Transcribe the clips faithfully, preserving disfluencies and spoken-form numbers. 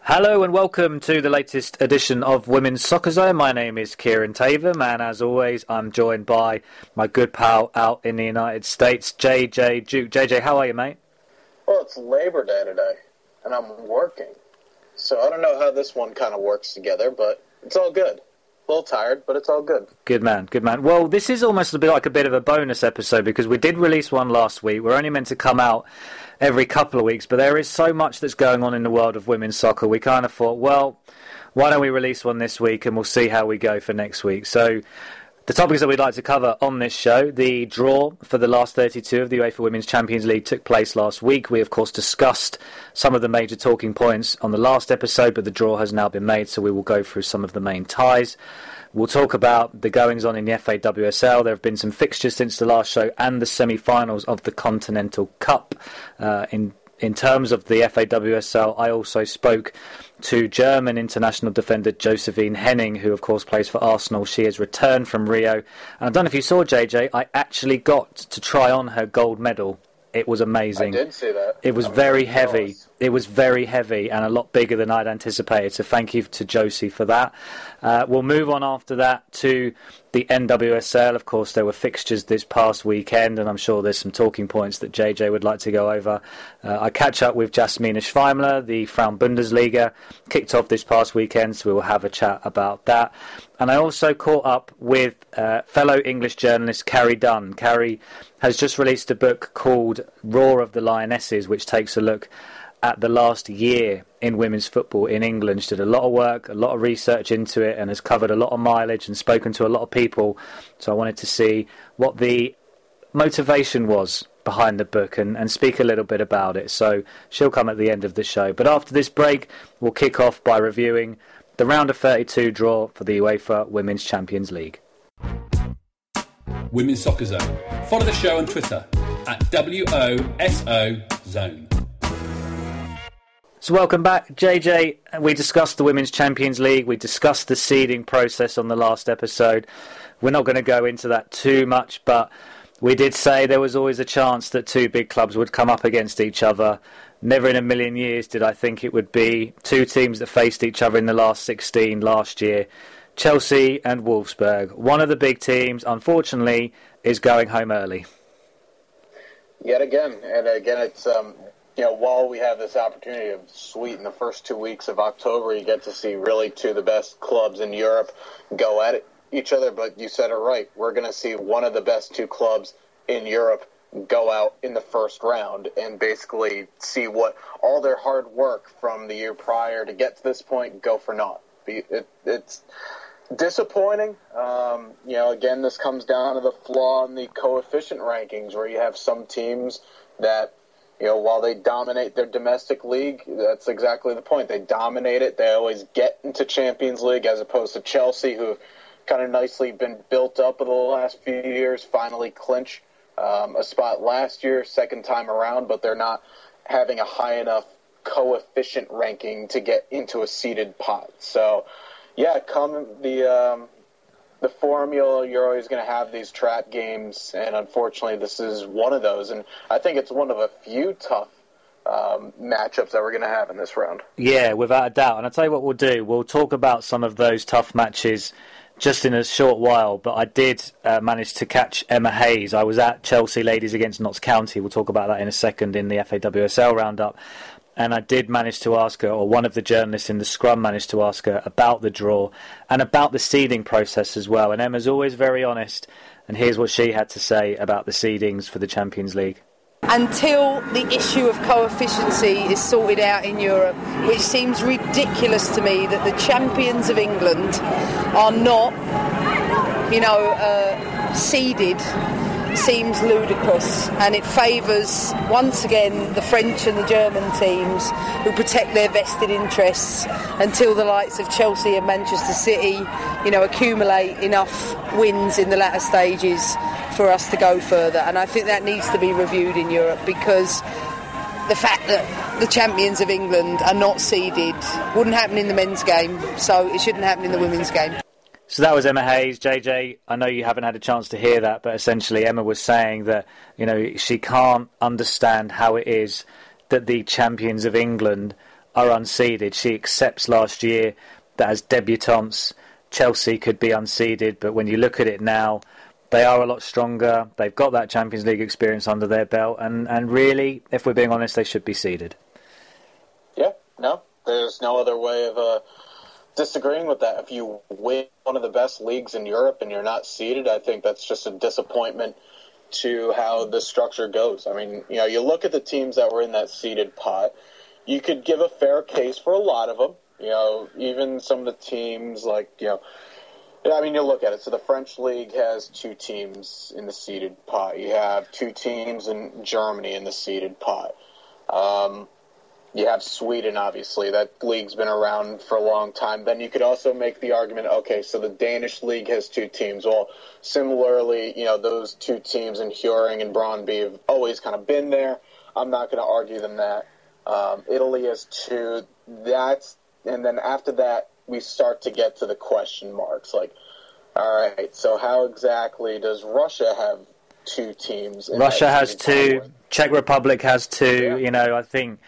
Hello and welcome to the latest edition of Women's Soccer Zone. My name is Kieran Tatham, and as always, I'm joined by my good pal out in the United States, J J Duke. J J, how are you, mate? Well, it's Labor Day today, and I'm working. So I don't know how this one kind of works together, but it's all good. A little tired, but it's all good. Good man, good man. Well, this is almost a bit like a bit of a bonus episode because we did release one last week. We're only meant to come out every couple of weeks, but there is so much that's going on in the world of women's soccer. We kind of thought, well, why don't we release one this week and we'll see how we go for next week. So the topics that we'd like to cover on this show: the draw for the last thirty-two of the UEFA Women's Champions League took place last week. We, of course, discussed some of the major talking points on the last episode, but the draw has now been made, so we will go through some of the main ties. We'll talk about the goings-on in the F A W S L. There have been some fixtures since the last show and the semi-finals of the Continental Cup. Uh, in in terms of the F A W S L, I also spoke to German international defender Josephine Henning, who of course plays for Arsenal. She has returned from Rio. And I don't know if you saw, J J, I actually got to try on her gold medal. It was amazing. I did see that. It was very heavy. It was very heavy and a lot bigger than I'd anticipated. So thank you to Josie for that. Uh, we'll move on after that to the N W S L. Of course, there were fixtures this past weekend, and I'm sure there's some talking points that J J would like to go over. Uh, I catch up with Jasmina Schweimler. The Frauen Bundesliga kicked off this past weekend, so we will have a chat about that. And I also caught up with uh, fellow English journalist Carrie Dunn. Carrie has just released a book called Roar of the Lionesses, which takes a look at the last year in women's football in England. She did a lot of work, a lot of research into it, and has covered a lot of mileage and spoken to a lot of people. So I wanted to see what the motivation was behind the book and, and speak a little bit about it. So she'll come at the end of the show. But after this break, we'll kick off by reviewing the round of thirty-two draw for the UEFA Women's Champions League. Women's Soccer Zone. Follow the show on Twitter at W O S O Zone. So welcome back, J J. We discussed the Women's Champions League. We discussed the seeding process on the last episode. We're not going to go into that too much, but we did say there was always a chance that two big clubs would come up against each other. Never in a million years did I think it would be two teams that faced each other in the last sixteen last year. Chelsea and Wolfsburg. One of the big teams, unfortunately, is going home early. Yet again, and again, it's um, you know, while we have this opportunity of sweeten the first two weeks of October, you get to see really two of the best clubs in Europe go at it, each other. But you said it right. We're going to see one of the best two clubs in Europe go out in the first round and basically see what all their hard work from the year prior to get to this point go for naught. It, it's disappointing. Um, you know, again, this comes down to the flaw in the coefficient rankings, where you have some teams that, you know, while they dominate their domestic league, that's exactly the point. They dominate it. They always get into Champions League, as opposed to Chelsea, who have kind of nicely been built up over the last few years, finally clinch um, a spot last year, second time around, but they're not having a high enough coefficient ranking to get into a seeded pot. So, yeah, come the um, the formula, you're always going to have these trap games, and unfortunately this is one of those. And I think it's one of a few tough um, matchups that we're going to have in this round. Yeah, without a doubt. And I'll tell you what we'll do. We'll talk about some of those tough matches just in a short while, but I did uh, manage to catch Emma Hayes. I was at Chelsea Ladies against Notts County. We'll talk about that in a second in the F A W S L roundup. And I did manage to ask her, or one of the journalists in the scrum managed to ask her about the draw and about the seeding process as well. And Emma's always very honest. And here's what she had to say about the seedings for the Champions League. Until the issue of coefficiency is sorted out in Europe, which seems ridiculous to me that the champions of England are not, you know, uh, seeded, seems ludicrous, and it favours once again the French and the German teams who protect their vested interests until the likes of Chelsea and Manchester City, you know, accumulate enough wins in the latter stages for us to go further. And I think that needs to be reviewed in Europe, because the fact that the champions of England are not seeded wouldn't happen in the men's game, so it shouldn't happen in the women's game. So that was Emma Hayes. J J, I know you haven't had a chance to hear that, but essentially Emma was saying that, you know, she can't understand how it is that the champions of England are unseeded. She accepts last year that as debutantes, Chelsea could be unseeded, but when you look at it now, they are a lot stronger. They've got that Champions League experience under their belt, and, and really, if we're being honest, they should be seeded. Yeah, no, there's no other way of uh, disagreeing with that. If you win one of the best leagues in Europe and you're not seeded, I think that's just a disappointment to how the structure goes. I mean, you know, you look at the teams that were in that seeded pot, you could give a fair case for a lot of them. You know, even some of the teams like, you know, I mean, you look at it. So the French league has two teams in the seeded pot. You have two teams in Germany in the seeded pot. Um, you have Sweden, obviously. That league's been around for a long time. Then you could also make the argument, okay, so the Danish league has two teams. Well, similarly, you know, those two teams in Hjørring and Brøndby have always kind of been there. I'm not going to argue them that. Um, Italy has two. That's, and then after that, we start to get to the question marks. Like, all right, so how exactly does Russia have two teams? Russia has two. Czech Republic has two. Yeah. You know, I think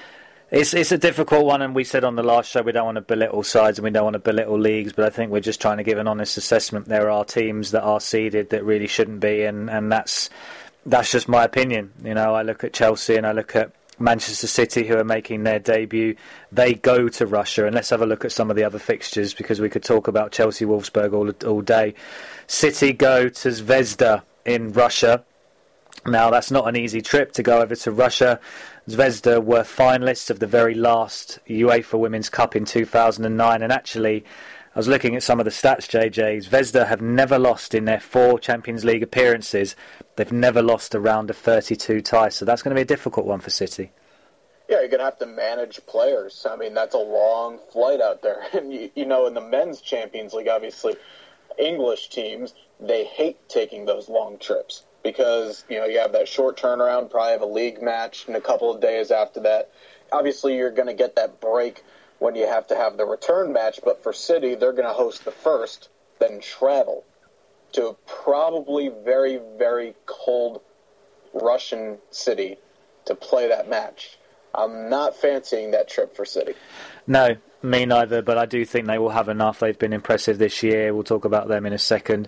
it's it's a difficult one, and we said on the last show we don't want to belittle sides and we don't want to belittle leagues, but I think we're just trying to give an honest assessment. There are teams that are seeded that really shouldn't be, and, and that's that's just my opinion. You know, I look at Chelsea and I look at Manchester City, who are making their debut. They go to Russia, and let's have a look at some of the other fixtures, because we could talk about Chelsea Wolfsburg all all day. City go to Zvezda in Russia. Now, that's not an easy trip to go over to Russia. Zvezda were finalists of the very last UEFA Women's Cup in two thousand nine, and actually, I was looking at some of the stats, J J. Zvezda have never lost in their four Champions League appearances. They've never lost a round of thirty-two ties, so that's going to be a difficult one for City. Yeah, you're going to have to manage players. I mean, that's a long flight out there. And, you, you know, in the men's Champions League, obviously, English teams, they hate taking those long trips because, you know, you have that short turnaround, probably have a league match in a couple of days after that. Obviously, you're going to get that break when you have to have the return match, but for City, they're going to host the first, then travel to a probably very, very cold Russian city to play that match. I'm not fancying that trip for City. No, me neither, but I do think they will have enough. They've been impressive this year. We'll talk about them in a second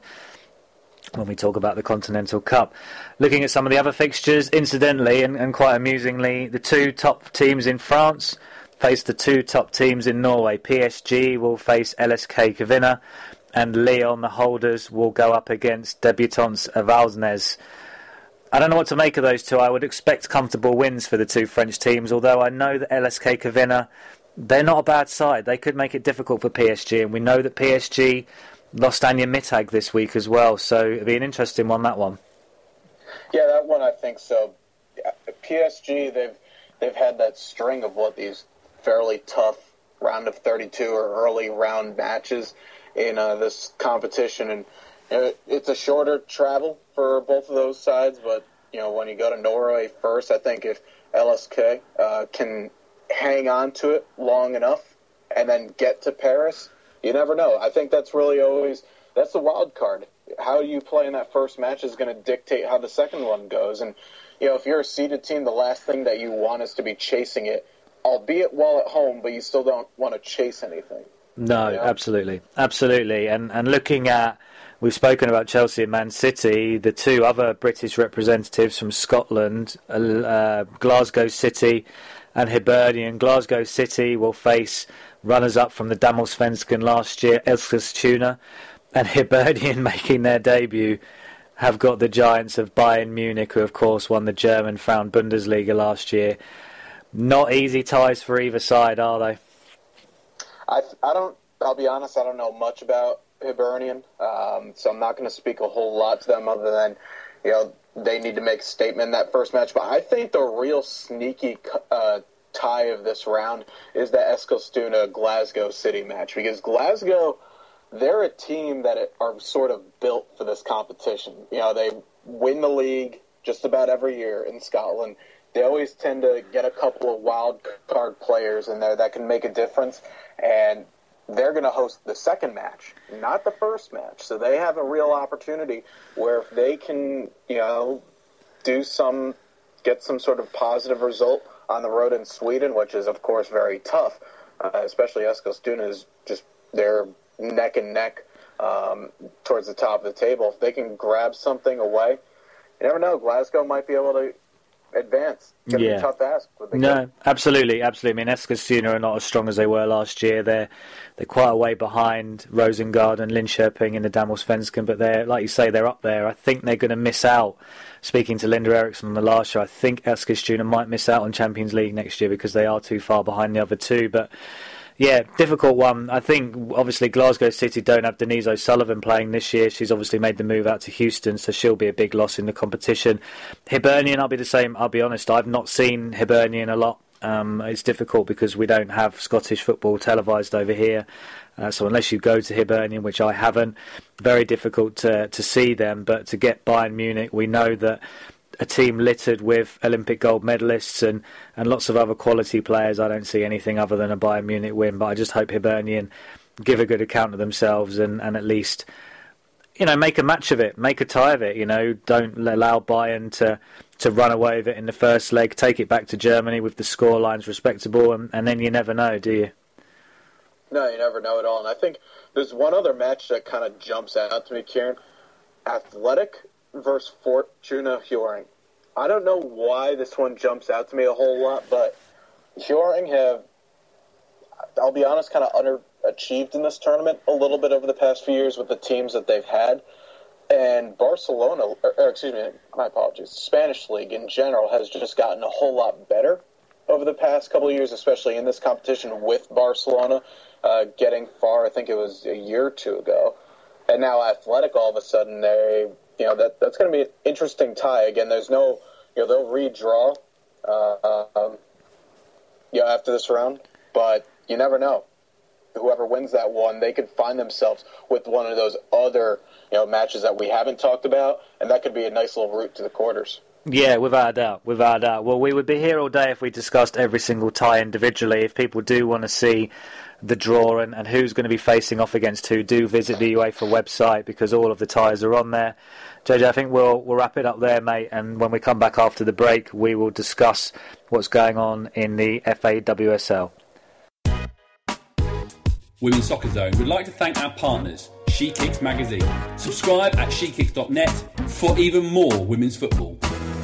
when we talk about the Continental Cup. Looking at some of the other fixtures, incidentally and, and quite amusingly, the two top teams in France face the two top teams in Norway. P S G will face L S K Kvina, and Lyon, the holders, will go up against debutants Avaldsnes. I don't know what to make of those two. I would expect comfortable wins for the two French teams, although I know that L S K Kvina, they're not a bad side. They could make it difficult for P S G, and we know that P S G lost Anya Mittag this week as well, so it'll be an interesting one, that one. Yeah, that one I think so. P S G, they've they've had that string of what these fairly tough round of thirty-two or early round matches in uh, this competition, and you know, it's a shorter travel for both of those sides, but you know, when you go to Norway first, I think if L S K uh, can hang on to it long enough and then get to Paris, you never know. I think that's really always, that's the wild card. How you play in that first match is going to dictate how the second one goes. And, you know, if you're a seeded team, the last thing that you want is to be chasing it, albeit while at home, but you still don't want to chase anything. No, you know? absolutely. Absolutely. And and looking at, we've spoken about Chelsea and Man City, the two other British representatives from Scotland, uh, Glasgow City and Hibernian. Glasgow City will face runners-up from the Damallsvenskan last year, Eskilstuna, and Hibernian, making their debut, have got the giants of Bayern Munich, who of course won the German Frauen Bundesliga last year. Not easy ties for either side, are they? I, I don't, I'll be honest, I don't know much about Hibernian, um, so I'm not going to speak a whole lot to them other than, you know, they need to make a statement in that first match. But I think the real sneaky uh, tie of this round is the Eskilstuna-Glasgow City match, because Glasgow, they're a team that are sort of built for this competition. You know, they win the league just about every year in Scotland. They always tend to get a couple of wild card players in there that can make a difference, and they're going to host the second match, not the first match. So they have a real opportunity where if they can, you know, do some, get some sort of positive result on the road in Sweden, which is, of course, very tough, uh, especially Eskilstuna is just, they're neck and neck um, towards the top of the table. If they can grab something away, you never know, Glasgow might be able to advance. It's going to yeah. be a tough ask. No, can. absolutely, absolutely. I mean, Eskilstuna are not as strong as they were last year. They're they're quite a way behind Rosengard and Linköping in the Damallsvenskan, but they're, like you say, they're up there. I think they're going to miss out. Speaking to Linda Eriksson on the last show, I think Eskilstuna might miss out on Champions League next year because they are too far behind the other two. But yeah, difficult one. I think obviously Glasgow City don't have Denise O'Sullivan playing this year. She's obviously made the move out to Houston, so she'll be a big loss in the competition. Hibernian, I'll be the same. I'll be honest, I've not seen Hibernian a lot. Um, it's difficult because we don't have Scottish football televised over here. Uh, so unless you go to Hibernian, which I haven't, very difficult to, to see them. But to get Bayern Munich, we know that a team littered with Olympic gold medalists and, and lots of other quality players. I don't see anything other than a Bayern Munich win, but I just hope Hibernian give a good account of themselves and, and at least, you know, make a match of it, make a tie of it. You know, don't allow Bayern to, to run away with it in the first leg, take it back to Germany with the score lines respectable, and, and then you never know, do you? No, you never know at all. And I think there's one other match that kind of jumps out to me, Kieran. Athletic versus Fortuna Hjørring. I don't know why this one jumps out to me a whole lot, but Hjørring have, I'll be honest, kind of underachieved in this tournament a little bit over the past few years with the teams that they've had. And Barcelona, or, or excuse me, my apologies, Spanish League in general has just gotten a whole lot better over the past couple of years, especially in this competition with Barcelona uh, getting far. I think it was a year or two ago. And now Athletic, all of a sudden, they, you know, that that's going to be an interesting tie. Again, there's no, you know, they'll redraw, uh, um, you know, after this round, but you never know. Whoever wins that one, they could find themselves with one of those other, you know, matches that we haven't talked about, and that could be a nice little route to the quarters. Yeah, without a doubt, without a doubt. Well, we would be here all day if we discussed every single tie individually. If people do want to see the draw and, and who's going to be facing off against who, do visit the UEFA website because all of the ties are on there. J J, I think we'll we'll wrap it up there, mate, and when we come back after the break, we will discuss what's going on in the F A W S L. Women's Soccer Zone would like to thank our partners, She Kicks Magazine. Subscribe at she kicks dot net for even more women's football.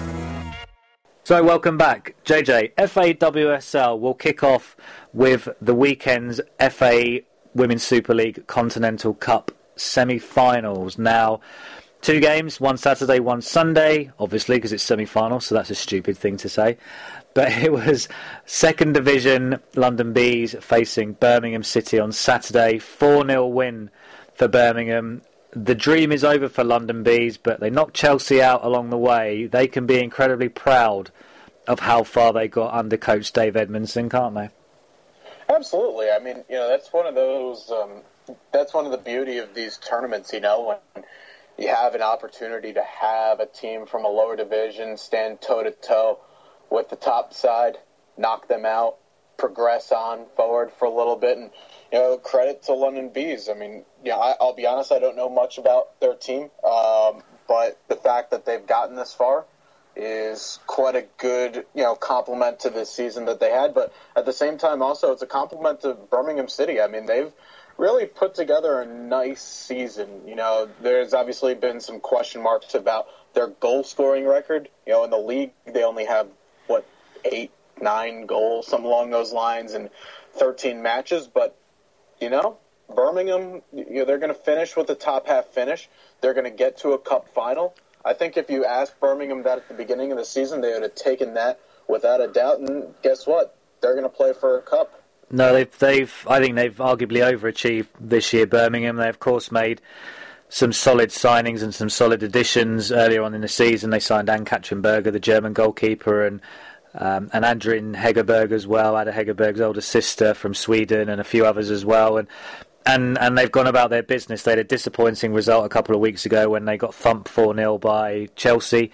So welcome back, J J. F A W S L will kick off with the weekend's F A Women's Super League Continental Cup semi-finals. Now, two games, one Saturday, one Sunday, obviously because it's semi-final, so that's a stupid thing to say. But it was second division London Bees facing Birmingham City on Saturday. four nil win for Birmingham. The dream is over for London Bees, but they knocked Chelsea out along the way. They can be incredibly proud of how far they got under coach Dave Edmondson, can't they? Absolutely. I mean, you know, that's one of those, um, that's one of the beauty of these tournaments, you know, when you have an opportunity to have a team from a lower division stand toe-to-toe with the top side, knock them out, progress on forward for a little bit, and, you know, credit to London Bees. I mean, yeah, I, I'll be honest, I don't know much about their team, um, but the fact that they've gotten this far is quite a good, you know, compliment to the season that they had. But at the same time, also, it's a compliment to Birmingham City. I mean, they've really put together a nice season. You know, there's obviously been some question marks about their goal-scoring record. You know, in the league, they only have, what, eight, nine goals, something along those lines, in thirteen matches. But, you know, Birmingham, you know, they're going to finish with the top half finish. They're going to get to a cup final. I think if you asked Birmingham that at the beginning of the season, they would have taken that without a doubt. And guess what? They're going to play for a cup. No, they've, they've. I think they've arguably overachieved this year, Birmingham. They, of course, made some solid signings and some solid additions earlier on in the season. They signed Ann Katzenberger, the German goalkeeper, and um, and Andrin Hegerberg as well, Ada Hegerberg's older sister from Sweden, and a few others as well. And And and they've gone about their business. They had a disappointing result a couple of weeks ago when they got thumped four nil by Chelsea.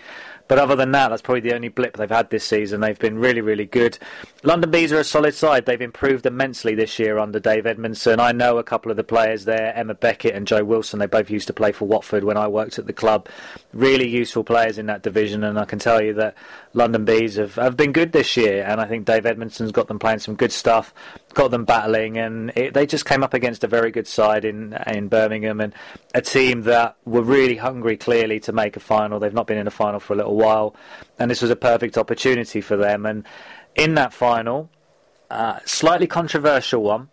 But other than that, that's probably the only blip they've had this season. They've been really, really good. London Bees are a solid side. They've improved immensely this year under Dave Edmondson. I know a couple of the players there, Emma Beckett and Joe Wilson. They both used to play for Watford when I worked at the club. Really useful players in that division, and I can tell you that London Bees have, have been good this year, and I think Dave Edmondson's got them playing some good stuff, got them battling, and it, they just came up against a very good side in in Birmingham, and a team that were really hungry, clearly, to make a final. They've not been in a final for a little while, and this was a perfect opportunity for them. And in that final, uh, slightly controversial one,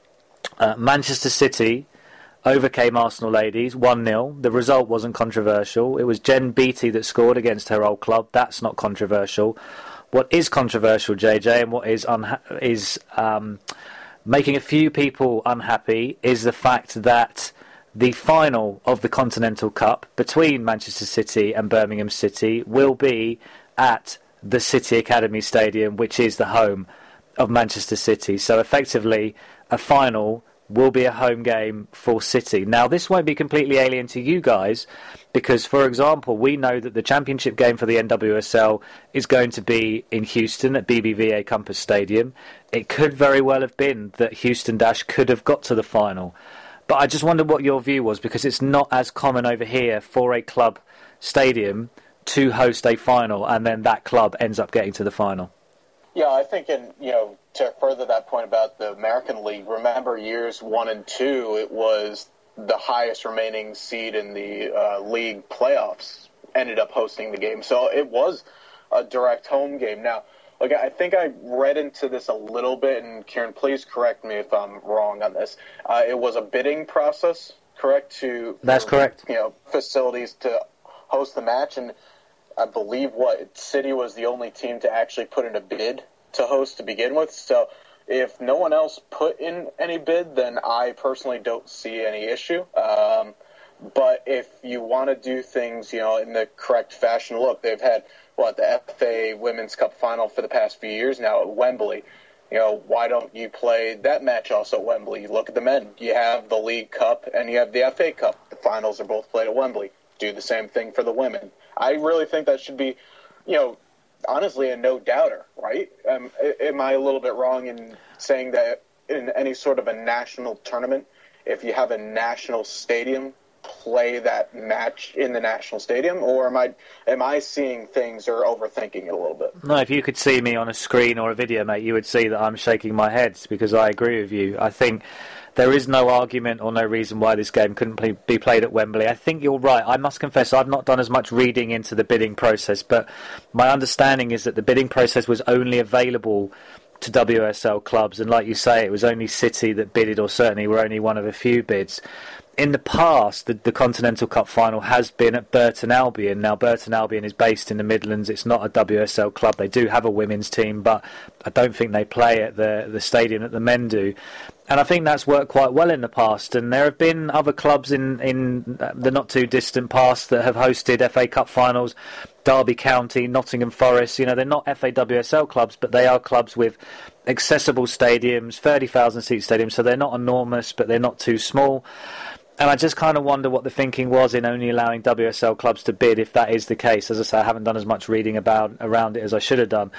uh, Manchester City overcame Arsenal ladies one nil. The result wasn't controversial. It was Jen Beattie that scored against her old club. That's not controversial. What is controversial, J J, and what is unha- is um, making a few people unhappy is the fact that the final of the Continental Cup between Manchester City and Birmingham City will be at the City Academy Stadium, which is the home of Manchester City. So effectively, a final will be a home game for City. Now, this won't be completely alien to you guys because, for example, we know that the championship game for the N W S L is going to be in Houston at B B V A Compass Stadium. It could very well have been that Houston Dash could have got to the final. But I just wondered what your view was, because it's not as common over here for a club stadium to host a final and then that club ends up getting to the final. Yeah, I think, in you know, to further that point about the American League, remember years one and two, it was the highest remaining seed in the uh, league playoffs ended up hosting the game. So it was a direct home game. Now, look, I think I read into this a little bit, and Kieran, please correct me if I'm wrong on this. Uh, it was a bidding process, correct? To That's for, correct. You know, facilities to host the match, and I believe what City was the only team to actually put in a bid to host to begin with. So if no one else put in any bid, then I personally don't see any issue. Um, but if you want to do things, you know, in the correct fashion, look, they've had what the F A Women's Cup final for the past few years now at Wembley. You know, why don't you play that match also at Wembley? Look at the men. You have the League Cup and you have the F A Cup. The finals are both played at Wembley. Do the same thing for the women. I really think that should be, you know, honestly a no-doubter, right? Um, am I a little bit wrong in saying that in any sort of a national tournament, if you have a national stadium, play that match in the national stadium, or am I am I seeing things or overthinking it a little bit? No, if you could see me on a screen or a video, mate, you would see that I'm shaking my head because I agree with you. I think there is no argument or no reason why this game couldn't play, be played at Wembley. I think you're right. I must confess I've not done as much reading into the bidding process, but my understanding is that the bidding process was only available to W S L clubs, and like you say, it was only City that bidded, or certainly were only one of a few bids. In the past, the, the Continental Cup final has been at Burton Albion. Now, Burton Albion is based in the Midlands. It's not a W S L club. They do have a women's team, but I don't think they play at the, the stadium that the men do. And I think that's worked quite well in the past. And there have been other clubs in, in the not-too-distant past that have hosted F A Cup finals. Derby County, Nottingham Forest. You know, they're not F A W S L clubs, but they are clubs with accessible stadiums, thirty thousand seat stadiums. So they're not enormous, but they're not too small. And I just kind of wonder what the thinking was in only allowing W S L clubs to bid, if that is the case. As I say, I haven't done as much reading about around it as I should have done.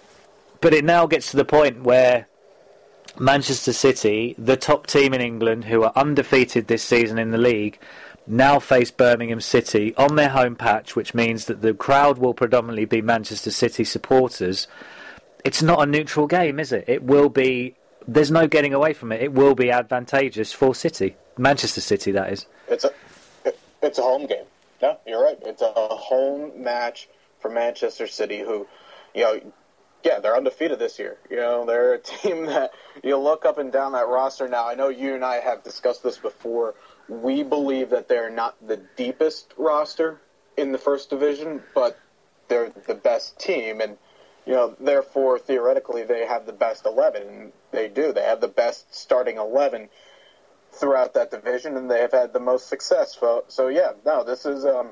But it now gets to the point where Manchester City, the top team in England, who are undefeated this season in the league, now face Birmingham City on their home patch, which means that the crowd will predominantly be Manchester City supporters. It's not a neutral game, is it? It will be. There's no getting away from it. It will be advantageous for City. Manchester City, that is. It's a it's a home game. No, you're right. It's a home match for Manchester City, who, you know, yeah, they're undefeated this year. You know, they're a team that you look up and down that roster. Now, I know you and I have discussed this before. We believe that they're not the deepest roster in the first division, but they're the best team, and you know, therefore, theoretically, they have the best eleven, and they do. They have the best starting eleven throughout that division, and they have had the most success. So, so yeah, no, this is, um,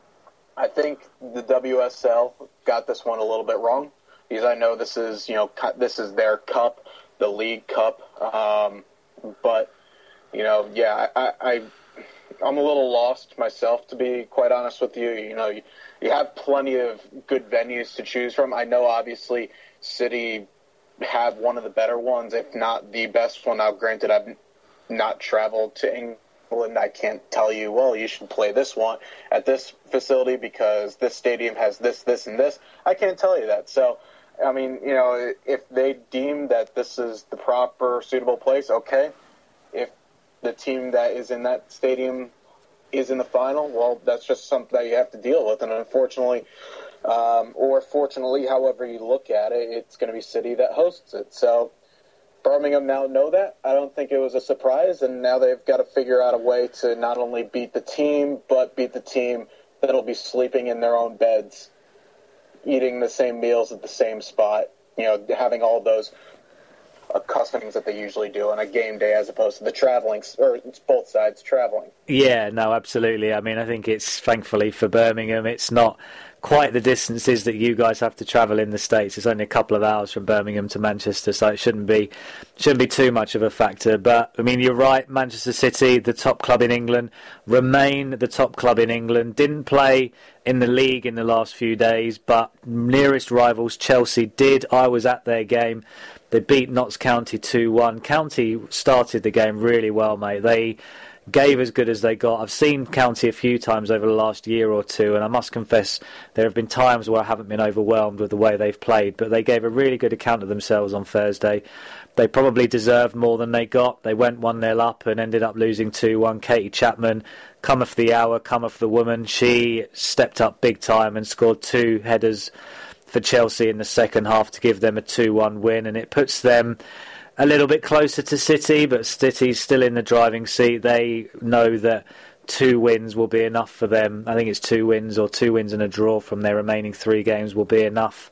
I think the W S L got this one a little bit wrong, because I know this is, you know, this is their cup, the League Cup, um, but, you know, yeah, I, I, I'm a little lost myself, to be quite honest with you. You know, you, you have plenty of good venues to choose from. I know, obviously, City have one of the better ones, if not the best one. Now, granted, I've not traveled to England. I can't tell you, well, you should play this one at this facility because this stadium has this, this, and this. I can't tell you that. So, I mean, you know, if they deem that this is the proper, suitable place, okay. If the team that is in that stadium is in the final, well, that's just something that you have to deal with. And unfortunately, um, or fortunately, however you look at it, it's going to be City that hosts it. So Birmingham now know that. I don't think it was a surprise, and now they've got to figure out a way to not only beat the team, but beat the team that'll be sleeping in their own beds, eating the same meals at the same spot, you know, having all those accustomings that they usually do on a game day as opposed to the traveling, or it's both sides traveling. Yeah, no, absolutely. I mean, I think it's, thankfully for Birmingham, it's not quite the distances that you guys have to travel in the States. It's only a couple of hours from Birmingham to Manchester, so it shouldn't be shouldn't be too much of a factor. But, I mean, you're right, Manchester City, the top club in England, remain the top club in England. Didn't play in the league in the last few days, but nearest rivals, Chelsea, did. I was at their game. They beat Notts County two one. County started the game really well, mate. They gave as good as they got. I've seen County a few times over the last year or two, and I must confess there have been times where I haven't been overwhelmed with the way they've played, but they gave a really good account of themselves on Thursday. They probably deserved more than they got. They went one nil up and ended up losing two one. Katie Chapman, cometh the hour, cometh the woman. She stepped up big time and scored two headers for Chelsea in the second half to give them a two one win, and it puts them a little bit closer to City, but City's still in the driving seat. They know that two wins will be enough for them. I think it's two wins or two wins and a draw from their remaining three games will be enough.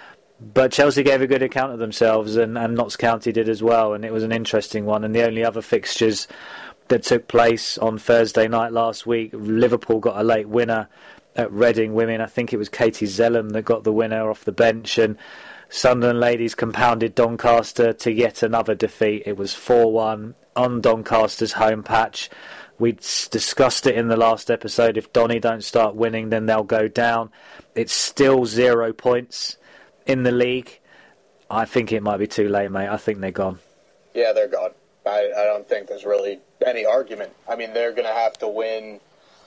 But Chelsea gave a good account of themselves, and, and Notts County did as well, and it was an interesting one. And the only other fixtures that took place on Thursday night last week, Liverpool got a late winner at Reading Women. I think it was Katie Zellum that got the winner off the bench, and Sunderland ladies compounded Doncaster to yet another defeat. It was four one on Doncaster's home patch. We discussed it in the last episode. If Donny don't start winning, then they'll go down. It's still zero points in the league. I think it might be too late, mate. I think they're gone. Yeah, they're gone. I, I don't think there's really any argument. I mean, they're going to have to win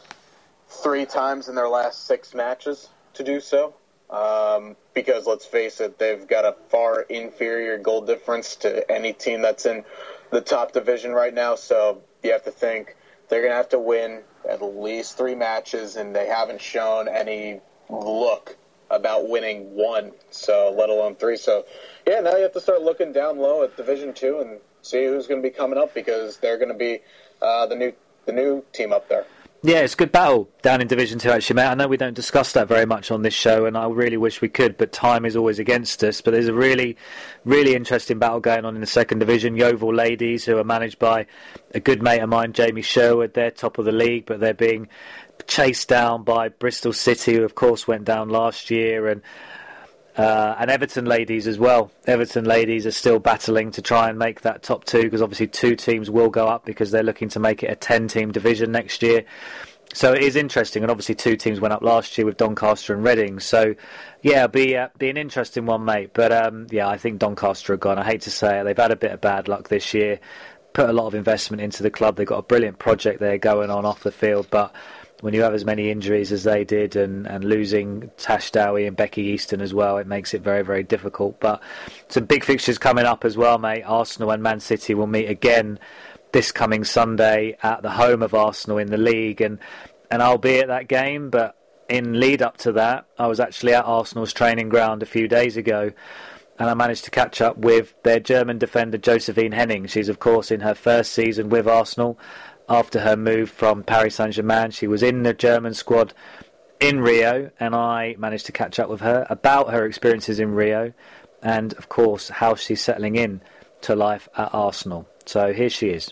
three times in their last six matches to do so. Um, because let's face it, they've got a far inferior goal difference to any team that's in the top division right now. So you have to think they're going to have to win at least three matches, and they haven't shown any look about winning one, so let alone three. So, yeah, now you have to start looking down low at Division Two and see who's going to be coming up, because they're going to be uh, the new the new team up there. Yeah, it's a good battle down in Division two, actually, mate. I know we don't discuss that very much on this show, and I really wish we could, but time is always against us. But there's a really, really interesting battle going on in the second division. Yeovil Ladies, who are managed by a good mate of mine, Jamie Sherwood, they're top of the league, but they're being chased down by Bristol City, who, of course, went down last year, and Uh, and Everton Ladies as well. Everton Ladies are still battling to try and make that top two, because obviously two teams will go up because they're looking to make it a ten-team division next year. So it is interesting, and obviously two teams went up last year with Doncaster and Reading. So, yeah, it'll be, uh, be an interesting one, mate. But, um, yeah, I think Doncaster are gone. I hate to say it. They've had a bit of bad luck this year, put a lot of investment into the club. They've got a brilliant project there going on off the field, but when you have as many injuries as they did, and, and losing Tash Dowie and Becky Easton as well, it makes it very, very difficult. But some big fixtures coming up as well, mate. Arsenal and Man City will meet again this coming Sunday at the home of Arsenal in the league. And, and I'll be at that game, but in lead up to that, I was actually at Arsenal's training ground a few days ago, and I managed to catch up with their German defender, Josephine Henning. She's, of course, in her first season with Arsenal. After her move from Paris Saint-Germain, she was in the German squad in Rio, and I managed to catch up with her about her experiences in Rio and, of course, how she's settling in to life at Arsenal. So here she is.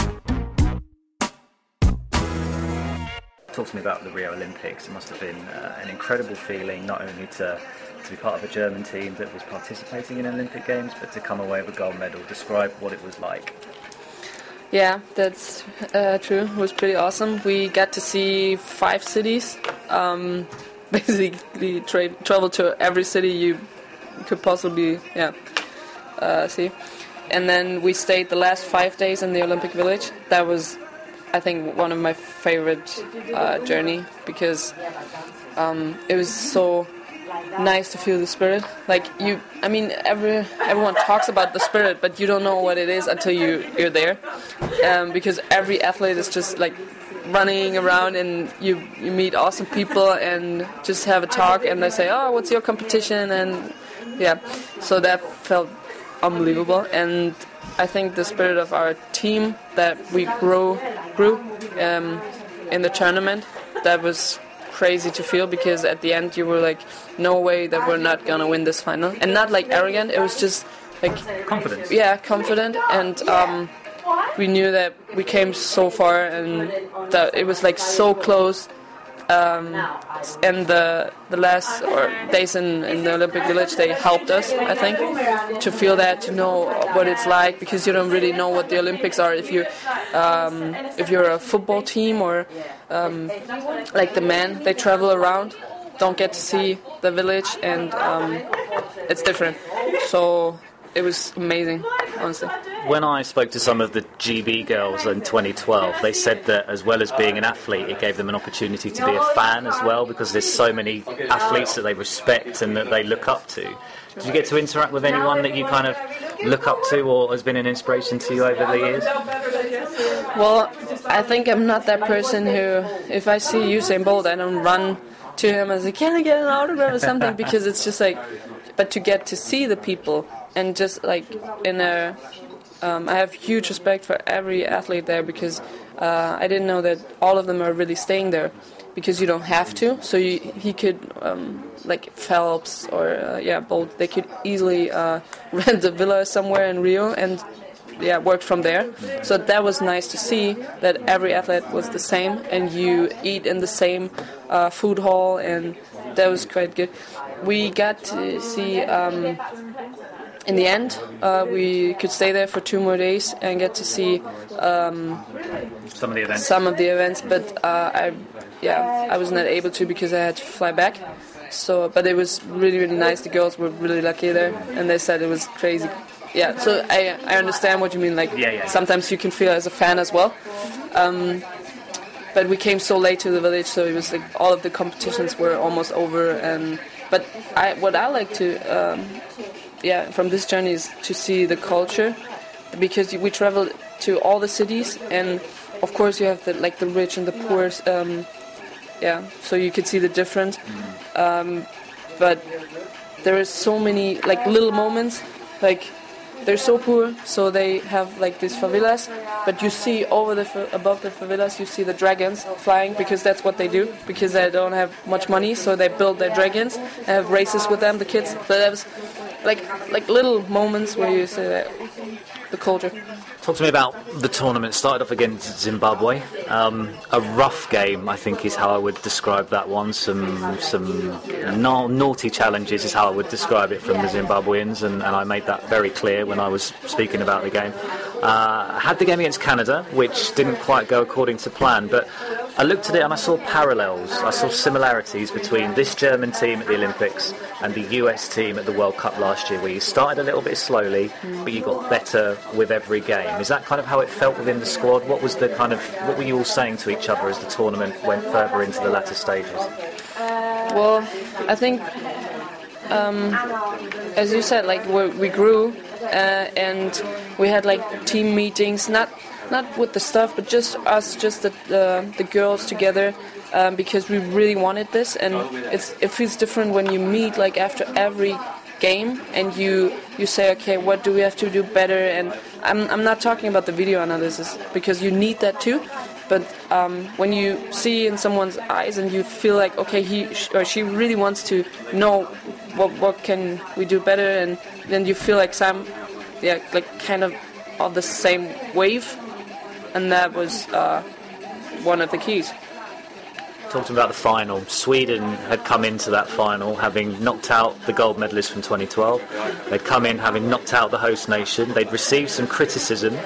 Talk to me about the Rio Olympics. It must have been uh, an incredible feeling, not only to, to be part of a German team that was participating in Olympic Games, but to come away with a gold medal. Describe what it was like. Yeah, that's uh, true. It was pretty awesome. We got to see five cities. Um, basically, tra- travel to every city you could possibly yeah uh, see. And then we stayed the last five days in the Olympic Village. That was, I think, one of my favorite uh, journey because um, it was so nice to feel the spirit. Like you, I mean, every everyone talks about the spirit, but you don't know what it is until you you're there, um, because every athlete is just like running around, and you you meet awesome people and just have a talk, and they say, "Oh, what's your competition?" And yeah, so that felt unbelievable. And I think the spirit of our team that we grow grew um, in the tournament, that was crazy to feel, because at the end you were like, no way that we're not gonna win this final, and not like arrogant, it was just like confidence. Yeah, confident, and um, we knew that we came so far and that it was like so close. Um, and the the last or days in, in the Olympic Village, they helped us, I think, to feel that, to know what it's like, because you don't really know what the Olympics are if you um, if you're a football team or um, like the men, they travel around, don't get to see the village, and um, it's different. So it was amazing, honestly. When I spoke to some of the G B girls in twenty twelve, they said that as well as being an athlete, it gave them an opportunity to be a fan as well, because there's so many athletes that they respect and that they look up to. Did you get to interact with anyone that you kind of look up to or has been an inspiration to you over the years? Well, I think I'm not that person who, if I see Usain Bolt, I don't run to him and say, can I get an autograph or something, because it's just like, but to get to see the people and just like in a, um, I have huge respect for every athlete there, because uh, I didn't know that all of them are really staying there, because you don't have to. So you, he could, um, like Phelps or uh, yeah, Bolt, they could easily uh, rent a villa somewhere in Rio and yeah, work from there. So that was nice to see that every athlete was the same, and you eat in the same uh, food hall, and that was quite good. We got to see, um, in the end, uh, we could stay there for two more days and get to see um, some of the events. Some of the events, but uh, I, yeah, I was not able to because I had to fly back. So, but it was really, really nice. The girls were really lucky there, and they said it was crazy. Yeah, so I I understand what you mean. Like yeah, yeah. Sometimes you can feel as a fan as well. Um, but we came so late to the village, so it was like all of the competitions were almost over. And but I what I like to um, yeah from this journey is to see the culture, because we traveled to all the cities, and of course you have the like the rich and the poor. Um, yeah, so you could see the difference. Um, but there is so many like little moments, like. They're so poor, so they have like these favelas, but you see over the above the favelas, you see the dragons flying, because that's what they do, because they don't have much money, so they build their dragons, have races with them, the kids. So that was like like little moments where you see that, the culture. Talk to me about the tournament. Started off against Zimbabwe. Um, a rough game, I think, is how I would describe that one. Some some na- naughty challenges is how I would describe it from the Zimbabweans, and, and I made that very clear when I was speaking about the game. Uh, had the game against Canada, which didn't quite go according to plan, but I looked at it and I saw parallels. I saw similarities between this German team at the Olympics and the U S team at the World Cup last year, where you started a little bit slowly, but you got better with every game. Is that kind of how it felt within the squad? What was the kind of what were you all saying to each other as the tournament went further into the latter stages? Well, I think, um, as you said, like we, we grew uh, and we had like team meetings, not not with the stuff, but just us, just the uh, the girls together, um, because we really wanted this, and it's it feels different when you meet like after every game and you you say, okay, what do we have to do better? And I'm I'm not talking about the video analysis, because you need that too, but um, when you see in someone's eyes and you feel like, okay, he or she really wants to know what what can we do better, and then you feel like some yeah like kind of of the same wave, and that was uh, one of the keys. Talking about the final, Sweden had come into that final having knocked out the gold medalists from twenty twelve. They'd come in having knocked out the host nation. They'd received some criticism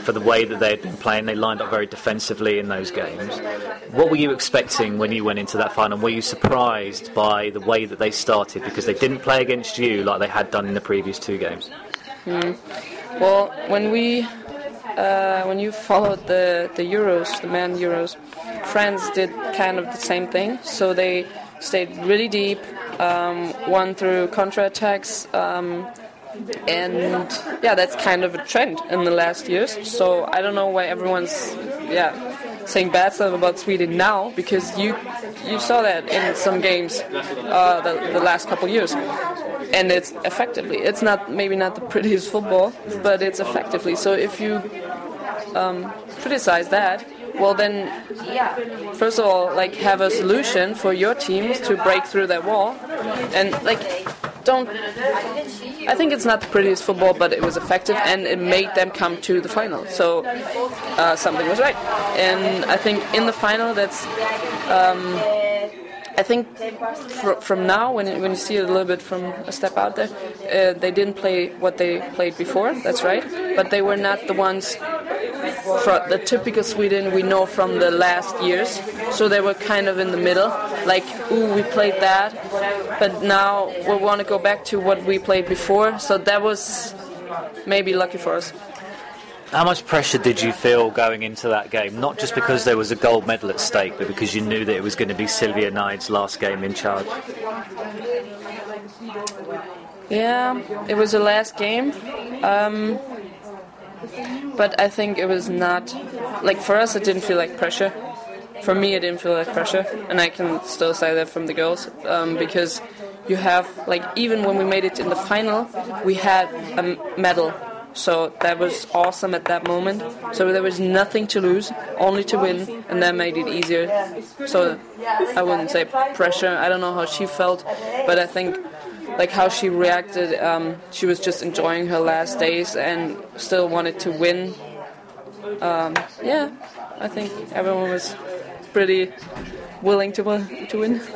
for the way that they had been playing. They lined up very defensively in those games. What were you expecting when you went into that final? Were you surprised by the way that they started, because they didn't play against you like they had done in the previous two games? Mm. Well, when we uh, when you followed the, the Euros, the men Euros, France did kind of the same thing. So they stayed really deep, um, won through counterattacks, um, and yeah, that's kind of a trend in the last years. So I don't know why everyone's yeah saying bad stuff about Sweden now, because you you saw that in some games uh, the, the last couple of years. And it's effectively, it's not maybe not the prettiest football, but it's effectively. So if you um, criticize that, well then, first of all, like have a solution for your teams to break through that wall, and like don't. I think it's not the prettiest football, but it was effective, and it made them come to the final. So uh, something was right, and I think in the final, that's. Um, I think fr- from now, when when you see it a little bit from a step out there, uh, they didn't play what they played before. That's right, but they were not the ones from the typical Sweden we know from the last years. So they were kind of in the middle, like, ooh, we played that, but now we want to go back to what we played before. So that was maybe lucky for us. How much pressure did you feel going into that game? Not just because there was a gold medal at stake, but because you knew that it was going to be Silvia Nide's last game in charge. Yeah, it was the last game. Um, but I think it was not... Like, for us, it didn't feel like pressure. For me, it didn't feel like pressure. And I can still say that from the girls. Um, because you have... Like, even when we made it in the final, we had a medal. So that was awesome at that moment. So there was nothing to lose, only to win, and that made it easier. So I wouldn't say pressure. I don't know how she felt, but I think like how she reacted, um, she was just enjoying her last days and still wanted to win. Um, yeah, I think everyone was pretty willing to win. To win.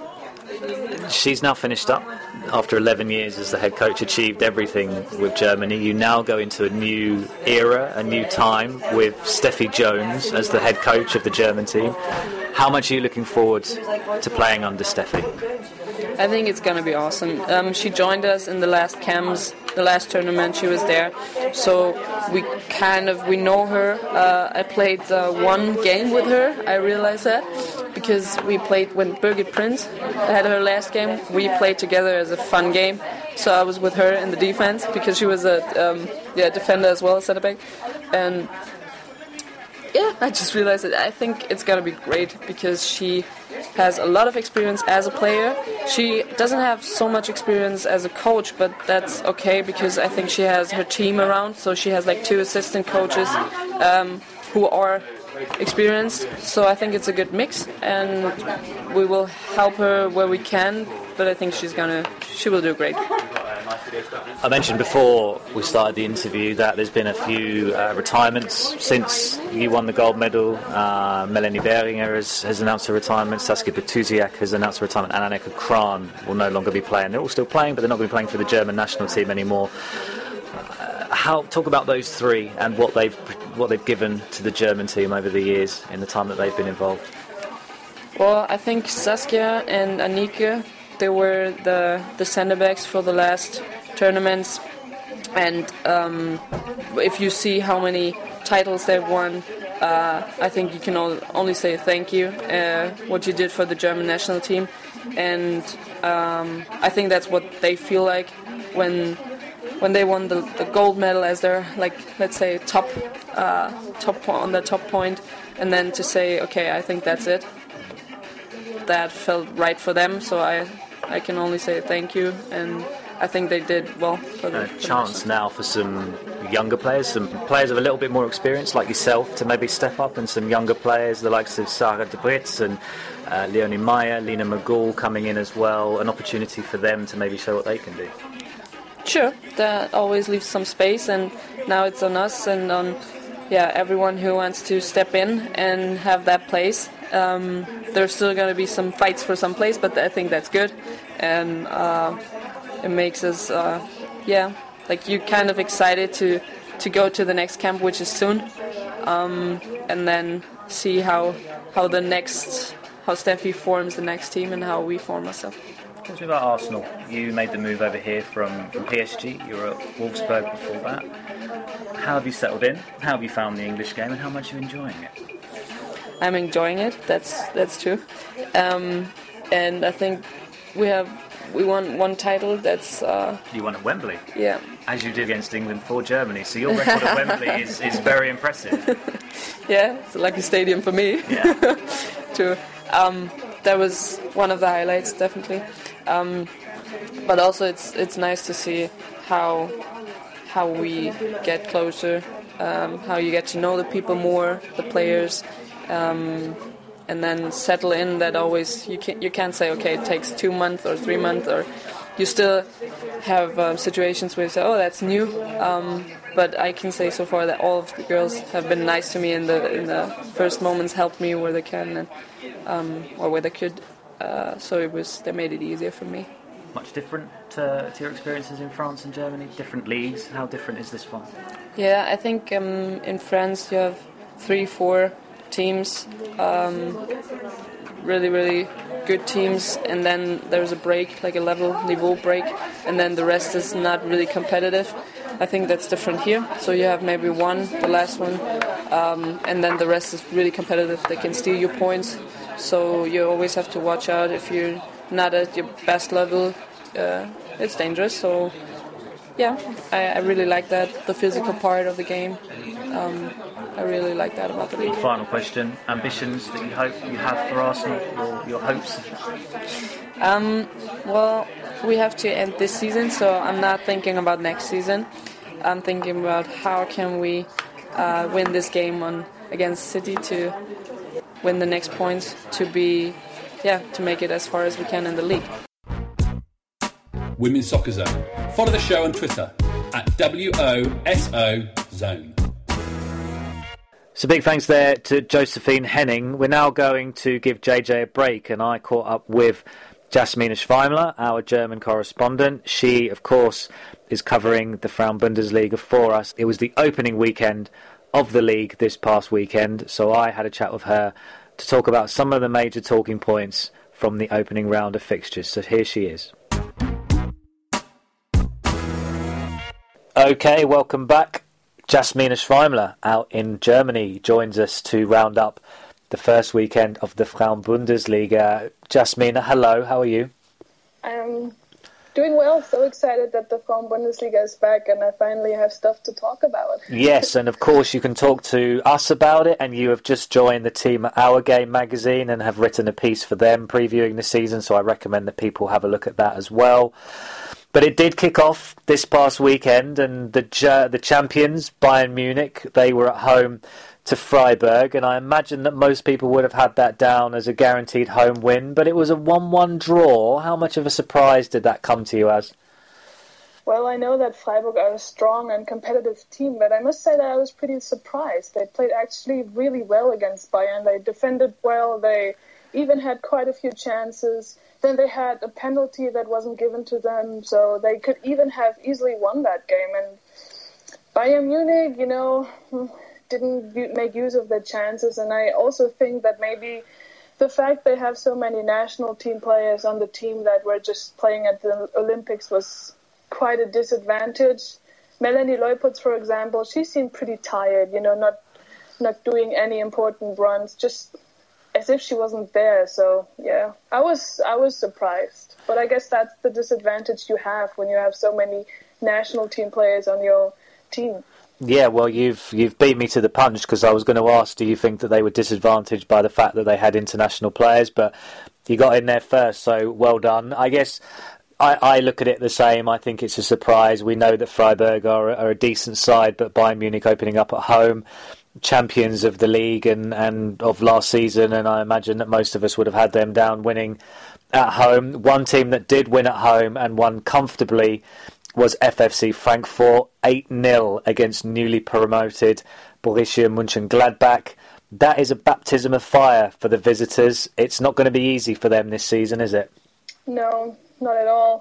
She's now finished up. After eleven years as the head coach, achieved everything with Germany. You now go into a new era, a new time with Steffi Jones as the head coach of the German team. How much are you looking forward to playing under Steffi? I think it's going to be awesome. Um, she joined us in the last camps, the last tournament she was there. So we kind of, we know her. Uh, I played uh, one game with her, I realized that. Because we played when Birgit Prinz had her last game, we played together as a fun game. So I was with her in the defense because she was a um, yeah defender as well as centre back. And yeah, I just realized that I think it's gonna be great because she has a lot of experience as a player. She doesn't have so much experience as a coach, but that's okay because I think she has her team around. So she has like two assistant coaches um, who are experienced, so I think it's a good mix, and we will help her where we can. But I think she's gonna, she will do great. I mentioned before we started the interview that there's been a few uh, retirements since you won the gold medal. Uh, Melanie Behringer has, has announced her retirement. Saskia Bertuziak has announced her retirement. And Anneke Krahn will no longer be playing. They're all still playing, but they're not going to be playing for the German national team anymore. How talk about those three and what they've what they've given to the German team over the years in the time that they've been involved? Well, I think Saskia and Anneke, they were the the centre backs for the last tournaments, and um, if you see how many titles they've won, uh, I think you can only say thank you uh, what you did for the German national team, and um, I think that's what they feel like when. When they won the, the gold medal as their, like, let's say, top, uh, top po- on the top point, and then to say, okay, I think that's it. That felt right for them, so I, I can only say thank you, and I think they did well for the. A chance now for some younger players, some players of a little bit more experience, like yourself, to maybe step up, and some younger players, the likes of Sarah de Brits and uh, Leonie Meyer, Lena McGool coming in as well. An opportunity for them to maybe show what they can do. Sure, that always leaves some space, and now it's on us and on yeah everyone who wants to step in and have that place. Um, there's still going to be some fights for some place, but I think that's good, and uh, it makes us uh, yeah like you're kind of excited to to go to the next camp, which is soon, um, and then see how how the next how Steffi forms the next team and how we form ourselves. Talk to me about Arsenal. You made the move over here from, from P S G. You were at Wolfsburg before that. How have you settled in? How have you found the English game, and how much are you enjoying it? I'm enjoying it. That's that's true, um, and I think we have we won one title. That's uh, you won at Wembley. Yeah, as you did against England for Germany. So your record at Wembley is, is very impressive. Yeah, it's a lucky stadium for me. Yeah, true. Um, that was one of the highlights, definitely. Um, but also, it's it's nice to see how how we get closer, um, how you get to know the people more, the players, um, and then settle in. That always you can you can't say okay, it takes two months or three months, or you still have um, situations where you say, oh, that's new. Um, but I can say so far that all of the girls have been nice to me in the in the first moments, helped me where they can, and, um, or where they could. Uh, so it was they made it easier for me. Much different uh, to your experiences in France and Germany? Different leagues? How different is this one? Yeah, I think um, in France you have three, four teams, um, really, really good teams, and then there's a break, like a level niveau break, and then the rest is not really competitive. I think that's different here. So you have maybe one, the last one, um, and then the rest is really competitive. They can steal your points, so you always have to watch out if you're not at your best level. Uh, it's dangerous. So yeah, I, I really like that, the physical part of the game. Um, I really like that about the league. Final question: ambitions that you hope you have for Arsenal, your, your hopes? Um, well, we have to end this season, so I'm not thinking about next season. I'm thinking about how can we uh, win this game on against City to win the next points to be, yeah, to make it as far as we can in the league. Women's Soccer Zone. Follow the show on Twitter at W O S O Zone. So big thanks there to Josephine Henning. We're now going to give J J a break, and I caught up with Jasmine Schweimler, our German correspondent. She, of course, is covering the Frauen-Bundesliga for us. It was the opening weekend of the league this past weekend, so I had a chat with her to talk about some of the major talking points from the opening round of fixtures. So here she is. Okay, welcome back. Jasmine Schweimler out in Germany joins us to round up the first weekend of the Frauen-Bundesliga. Jasmine, hello, how are you? I'm doing well, so excited that the Frauen-Bundesliga is back and I finally have stuff to talk about. Yes, and of course you can talk to us about it, and you have just joined the team at Our Game magazine and have written a piece for them previewing the season, so I recommend that people have a look at that as well. But it did kick off this past weekend, and the the champions, Bayern Munich, they were at home to Freiburg, and I imagine that most people would have had that down as a guaranteed home win, but it was a one one draw. How much of a surprise did that come to you as? Well, I know that Freiburg are a strong and competitive team, but I must say that I was pretty surprised. They played actually really well against Bayern. They defended well, they even had quite a few chances. Then they had a penalty that wasn't given to them, so they could even have easily won that game. And Bayern Munich, you know, didn't make use of their chances. And I also think that maybe the fact they have so many national team players on the team that were just playing at the Olympics was quite a disadvantage. Melanie Leupolz, for example, she seemed pretty tired, you know, not not doing any important runs, just as if she wasn't there. So yeah, I was I was surprised, but I guess that's the disadvantage you have when you have so many national team players on your team. Yeah, well, you've you've beat me to the punch, because I was going to ask, do you think that they were disadvantaged by the fact that they had international players? But you got in there first, so well done. I guess I, I look at it the same. I think it's a surprise. We know that Freiburg are, are a decent side, but Bayern Munich opening up at home, champions of the league and, and of last season, and I imagine that most of us would have had them down winning at home. One team that did win at home and won comfortably was F F C Frankfurt, eight nil against newly promoted Borussia Mönchengladbach. That is a baptism of fire for the visitors. It's not going to be easy for them this season, is it? No, not at all.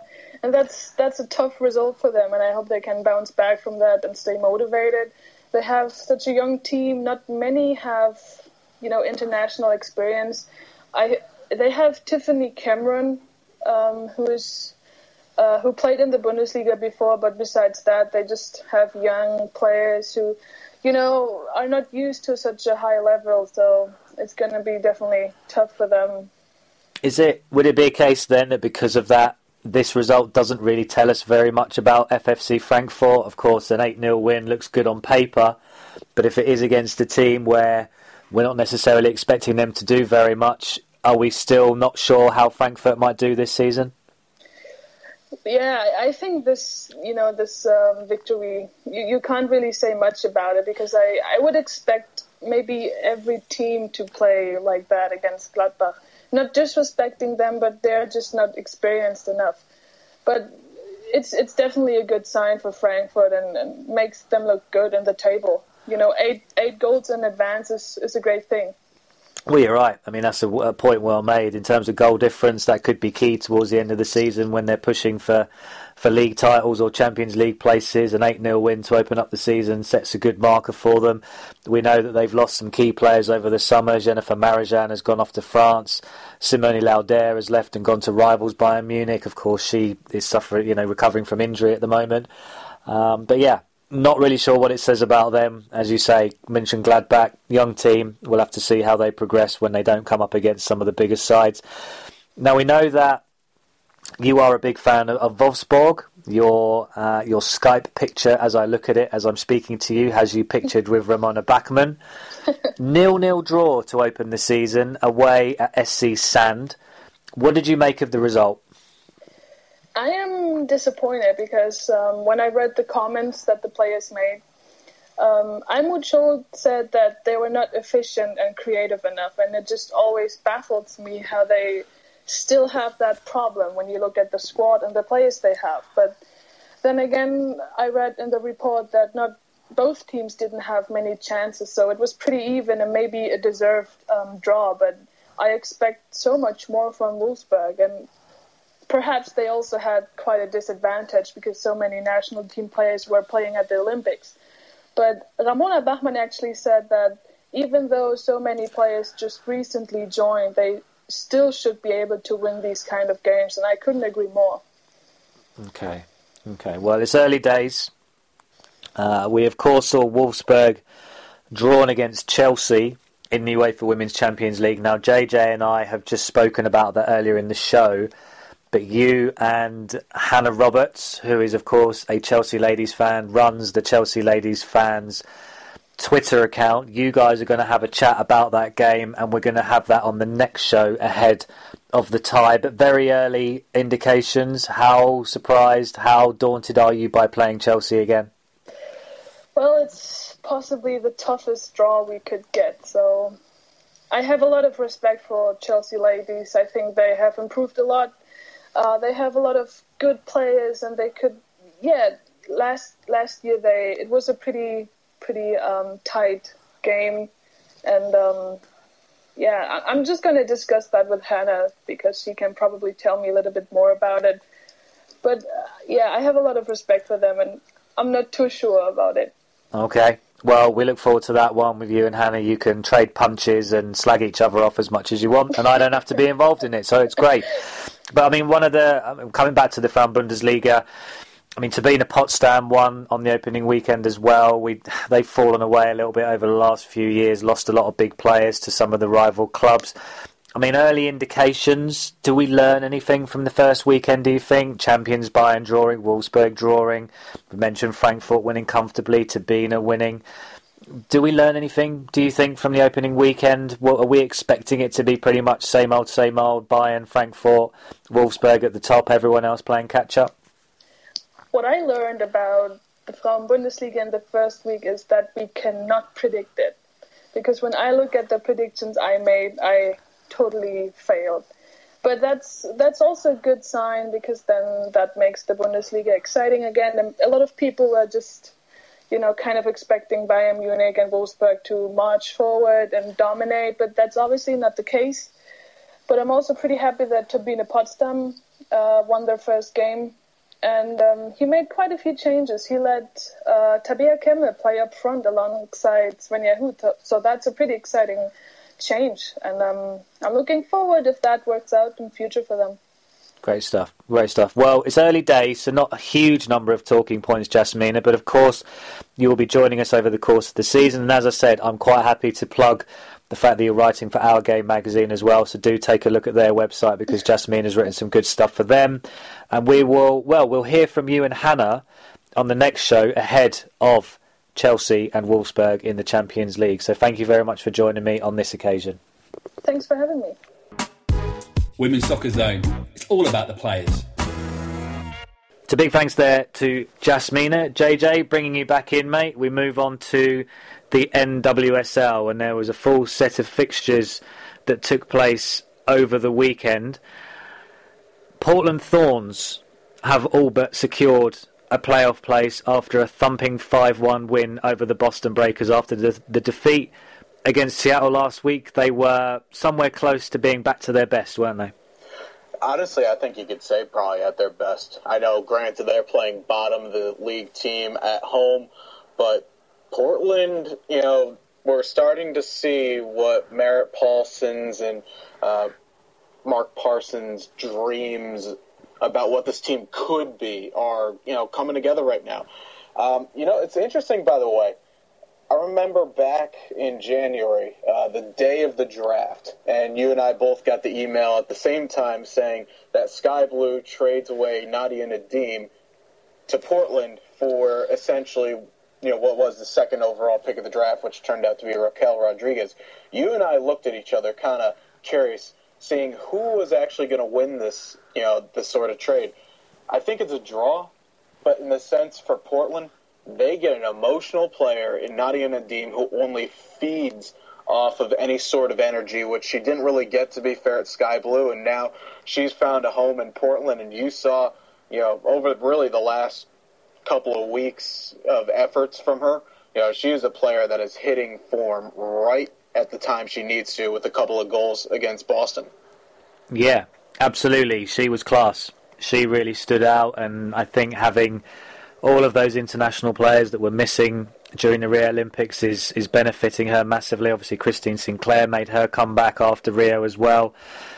And that's that's a tough result for them, and I hope they can bounce back from that and stay motivated. They have such a young team. Not many have, you know, international experience. I they have Tiffany Cameron, um, who is uh, who played in the Bundesliga before, but besides that, they just have young players who, you know, are not used to such a high level. So it's going to be definitely tough for them. Is it? Would it be a case then that because of that, this result doesn't really tell us very much about F F C Frankfurt? Of course, an eight nil win looks good on paper, but if it is against a team where we're not necessarily expecting them to do very much, are we still not sure how Frankfurt might do this season? Yeah, I think this, you know, this um, victory, you, you can't really say much about it, because I, I would expect maybe every team to play like that against Gladbach. Not disrespecting them, but they're just not experienced enough. But it's it's definitely a good sign for Frankfurt, and, and makes them look good in the table. You know, eight eight goals in advance is, is a great thing. Well, you're right. I mean, that's a, a point well made. In terms of goal difference, that could be key towards the end of the season when they're pushing for, for league titles or Champions League places. An eight nil win to open up the season sets a good marker for them. We know that they've lost some key players over the summer. Jennifer Marijan has gone off to France. Simone Lauder has left and gone to rivals Bayern Munich. Of course, she is suffering, you know, recovering from injury at the moment. Um, but yeah, not really sure what it says about them. As you say, mentioned Gladbach, young team. We'll have to see how they progress when they don't come up against some of the biggest sides. Now, we know that you are a big fan of, of Wolfsburg. Your uh, your Skype picture, as I look at it, as I'm speaking to you, has you pictured with Ramona Bachmann. nil-nil draw to open the season away at S C Sand. What did you make of the result? I am disappointed because um, when I read the comments that the players made, um, Almut Schuld said that they were not efficient and creative enough, and it just always baffles me how they still have that problem when you look at the squad and the players they have. But then again, I read in the report that not both teams didn't have many chances, so it was pretty even and maybe a deserved um, draw, but I expect so much more from Wolfsburg, and perhaps they also had quite a disadvantage because so many national team players were playing at the Olympics. But Ramona Bachmann actually said that even though so many players just recently joined, they still should be able to win these kind of games, and I couldn't agree more. Okay, okay. Well, it's early days. Uh, we, of course, saw Wolfsburg drawn against Chelsea in the UEFA Women's Champions League. Now, J J and I have just spoken about that earlier in the show, but you and Hannah Roberts, who is, of course, a Chelsea Ladies fan, runs the Chelsea Ladies fans Twitter account. You guys are going to have a chat about that game, and we're going to have that on the next show ahead of the tie. But very early indications. How surprised, how daunted are you by playing Chelsea again? Well, it's possibly the toughest draw we could get, so I have a lot of respect for Chelsea Ladies. I think they have improved a lot. Uh, they have a lot of good players, and they could, yeah, last last year they it was a pretty pretty um, tight game, and um, yeah, I, I'm just going to discuss that with Hannah because she can probably tell me a little bit more about it. But uh, yeah, I have a lot of respect for them, and I'm not too sure about it. Okay. Well, we look forward to that one with you and Hannah. You can trade punches and slag each other off as much as you want, and I don't have to be involved in it, so it's great. But, I mean, one of the... I mean, coming back to the Frauen-Bundesliga, I mean, Turbine Potsdam won on the opening weekend as well. We They've fallen away a little bit over the last few years, lost a lot of big players to some of the rival clubs. I mean, early indications, do we learn anything from the first weekend, do you think? Champions Bayern drawing, Wolfsburg drawing. We mentioned Frankfurt winning comfortably, Turbine winning. Do we learn anything, do you think, from the opening weekend? What, are we expecting it to be pretty much same old, same old, Bayern, Frankfurt, Wolfsburg at the top, everyone else playing catch-up? What I learned about the Frauen-Bundesliga in the first week is that we cannot predict it. Because when I look at the predictions I made, I totally failed. But that's that's also a good sign, because then that makes the Bundesliga exciting again. And a lot of people are just, you know, kind of expecting Bayern Munich and Wolfsburg to march forward and dominate, but that's obviously not the case. But I'm also pretty happy that Turbine Potsdam uh, won their first game. and um, he made quite a few changes. He let uh, Tabea Kemme play up front alongside Svenja Huth, so that's a pretty exciting change, and um, I'm looking forward if that works out in future for them. Great stuff, great stuff. Well, it's early days, so not a huge number of talking points, Jasmina, but of course you will be joining us over the course of the season, and as I said, I'm quite happy to plug the fact that you're writing for Our Game magazine as well, so do take a look at their website because Jasmine has written some good stuff for them, and we will, well, we'll hear from you and Hannah on the next show ahead of Chelsea and Wolfsburg in the Champions League. So thank you very much for joining me on this occasion. Thanks for having me. Women's Soccer Zone. It's all about the players. So big thanks there to Jasmina. J J, bringing you back in, mate. We move on to the N W S L, and there was a full set of fixtures that took place over the weekend. Portland Thorns have all but secured a playoff place after a thumping five one win over the Boston Breakers. After the, the defeat against Seattle last week, they were somewhere close to being back to their best, weren't they? Honestly, I think you could say probably at their best. I know, granted, they're playing bottom of the league team at home, but Portland, you know, we're starting to see what Merritt Paulson's and uh, Mark Parsons' dreams about what this team could be are, you know, coming together right now. Um, you know, it's interesting, by the way. I remember back in January, uh, the day of the draft, and you and I both got the email at the same time saying that Sky Blue trades away Nadia Nadim to Portland for essentially, you know, what was the second overall pick of the draft, which turned out to be Raquel Rodriguez. You and I looked at each other kind of curious, seeing who was actually going to win this, you know, this sort of trade. I think it's a draw, but in the sense for Portland, they get an emotional player in Nadia Nadim who only feeds off of any sort of energy, which she didn't really get, to be fair, at Sky Blue, and now she's found a home in Portland, and you saw, you know, over really the last couple of weeks of efforts from her, you know, she is a player that is hitting form right at the time she needs to with a couple of goals against Boston. Yeah, absolutely. She was class. She really stood out, and I think having all of those international players that were missing during the Rio Olympics is, is benefiting her massively. Obviously, Christine Sinclair made her comeback after Rio as well.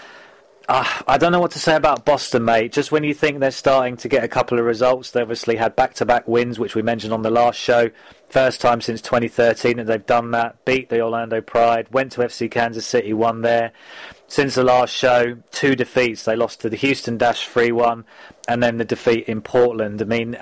Uh, I don't know what to say about Boston, mate. Just when you think they're starting to get a couple of results, they obviously had back-to-back wins, which we mentioned on the last show. First time since twenty thirteen that they've done that. Beat the Orlando Pride, went to F C Kansas City, won there. Since the last show, two defeats. They lost to the Houston Dash three one, and then the defeat in Portland. I mean,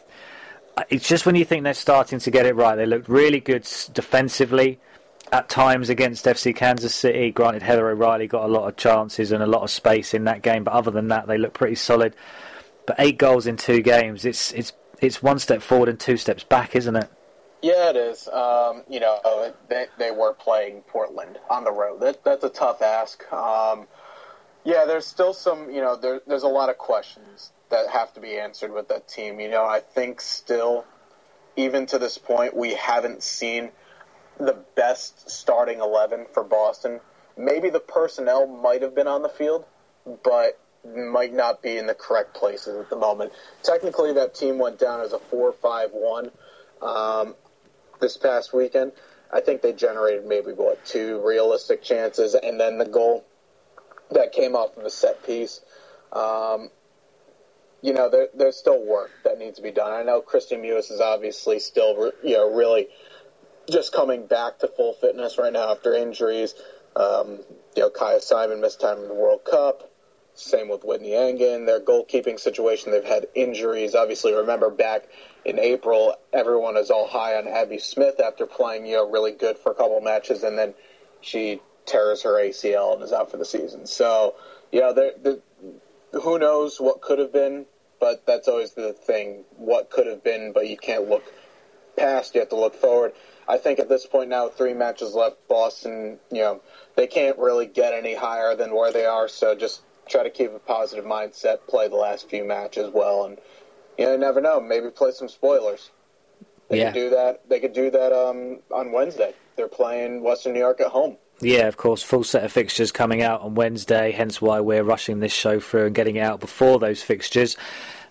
it's just when you think they're starting to get it right. They looked really good defensively at times against F C Kansas City. Granted, Heather O'Reilly got a lot of chances and a lot of space in that game, but other than that, they look pretty solid. But eight goals in two games, it's it's it's one step forward and two steps back, isn't it? Yeah, it is. Um, you know, they they were playing Portland on the road. That that's a tough ask. Um, yeah, there's still some. You know, there, there's a lot of questions that have to be answered with that team. You know, I think still, even to this point, we haven't seen the best starting eleven for Boston. Maybe the personnel might have been on the field, but might not be in the correct places at the moment. Technically, that team went down as a four five one um, this past weekend. I think they generated maybe, what, two realistic chances, and then the goal that came off of a set piece. Um, you know, there, there's still work that needs to be done. I know Kristen Mewis is obviously still, you know, really just coming back to full fitness right now after injuries. Um, you know, Kaya Simon missed time in the World Cup. Same with Whitney Engen. Their goalkeeping situation, they've had injuries. Obviously, remember back in April, everyone is all high on Abby Smith after playing, you know, really good for a couple of matches, and then she tears her A C L and is out for the season. So, you know, they're, they're, who knows what could have been, but that's always the thing. What could have been, but you can't look past. You have to look forward. I think at this point now, three matches left, Boston, you know, they can't really get any higher than where they are, so just try to keep a positive mindset, play the last few matches well, and you know, you never know, maybe play some spoilers. They yeah. could do that. They could do that um, on Wednesday. They're playing Western New York at home. Yeah, of course, full set of fixtures coming out on Wednesday, hence why we're rushing this show through and getting it out before those fixtures.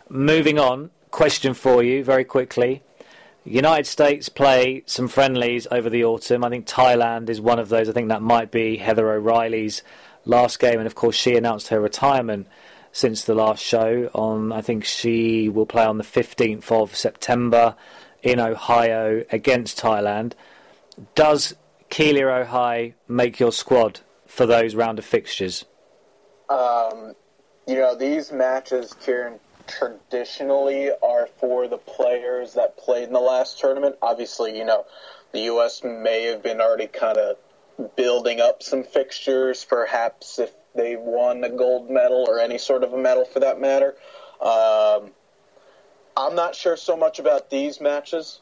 Moving on, question for you very quickly. United States play some friendlies over the autumn. I think Thailand is one of those. I think that might be Heather O'Reilly's last game. And, of course, she announced her retirement since the last show. On I think she will play on the fifteenth of September in Ohio against Thailand. Does Kealia Ohai make your squad for those round of fixtures? Um, you know, these matches, Kieran, traditionally are for the players that played in the last tournament. Obviously, you know, the U S may have been already kind of building up some fixtures, perhaps if they won a gold medal or any sort of a medal for that matter. Um, I'm not sure so much about these matches.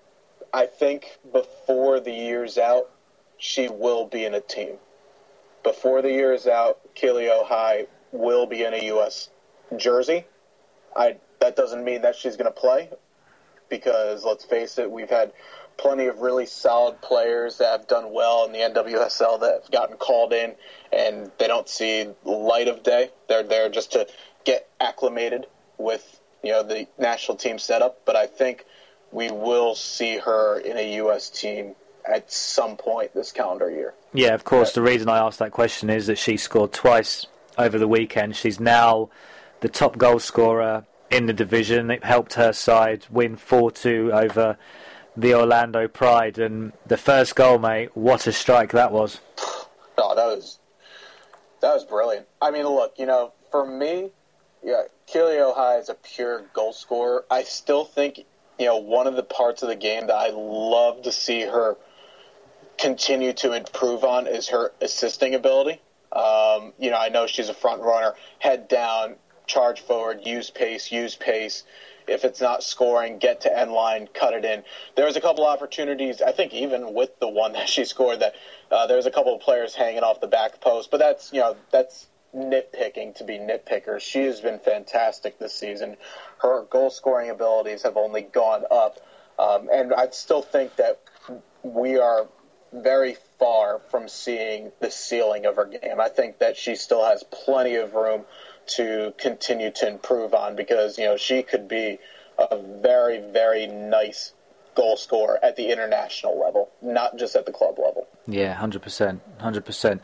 I think before the year's out, she will be in a team. Before the year is out, Kealia Ohai will be in a U S jersey. I, that doesn't mean that she's going to play because, let's face it, we've had plenty of really solid players that have done well in the N W S L that have gotten called in and they don't see light of day. They're there just to get acclimated with, you know, the national team setup. But I think we will see her in a U S team at some point this calendar year. Yeah, of course. The reason I asked that question is that she scored twice over the weekend. She's now the top goal scorer in the division. It helped her side win four two over the Orlando Pride. And the first goal, mate, what a strike that was. Oh, that was that was brilliant. I mean, look, you know, for me, yeah, Kealia Ohai is a pure goal scorer. I still think, you know, one of the parts of the game that I love to see her continue to improve on is her assisting ability. Um, you know, I know she's a front runner, head down, charge forward, use pace, use pace. If it's not scoring, get to end line, cut it in. There was a couple opportunities, I think even with the one that she scored, that uh, there was a couple of players hanging off the back post. But that's, you know, that's nitpicking to be nitpickers. She has been fantastic this season. Her goal-scoring abilities have only gone up. Um, and I still think that we are very far from seeing the ceiling of her game. I think that she still has plenty of room to continue to improve on because, you know, she could be a very, very nice goal scorer at the international level, not just at the club level. Yeah, one hundred percent. one hundred percent.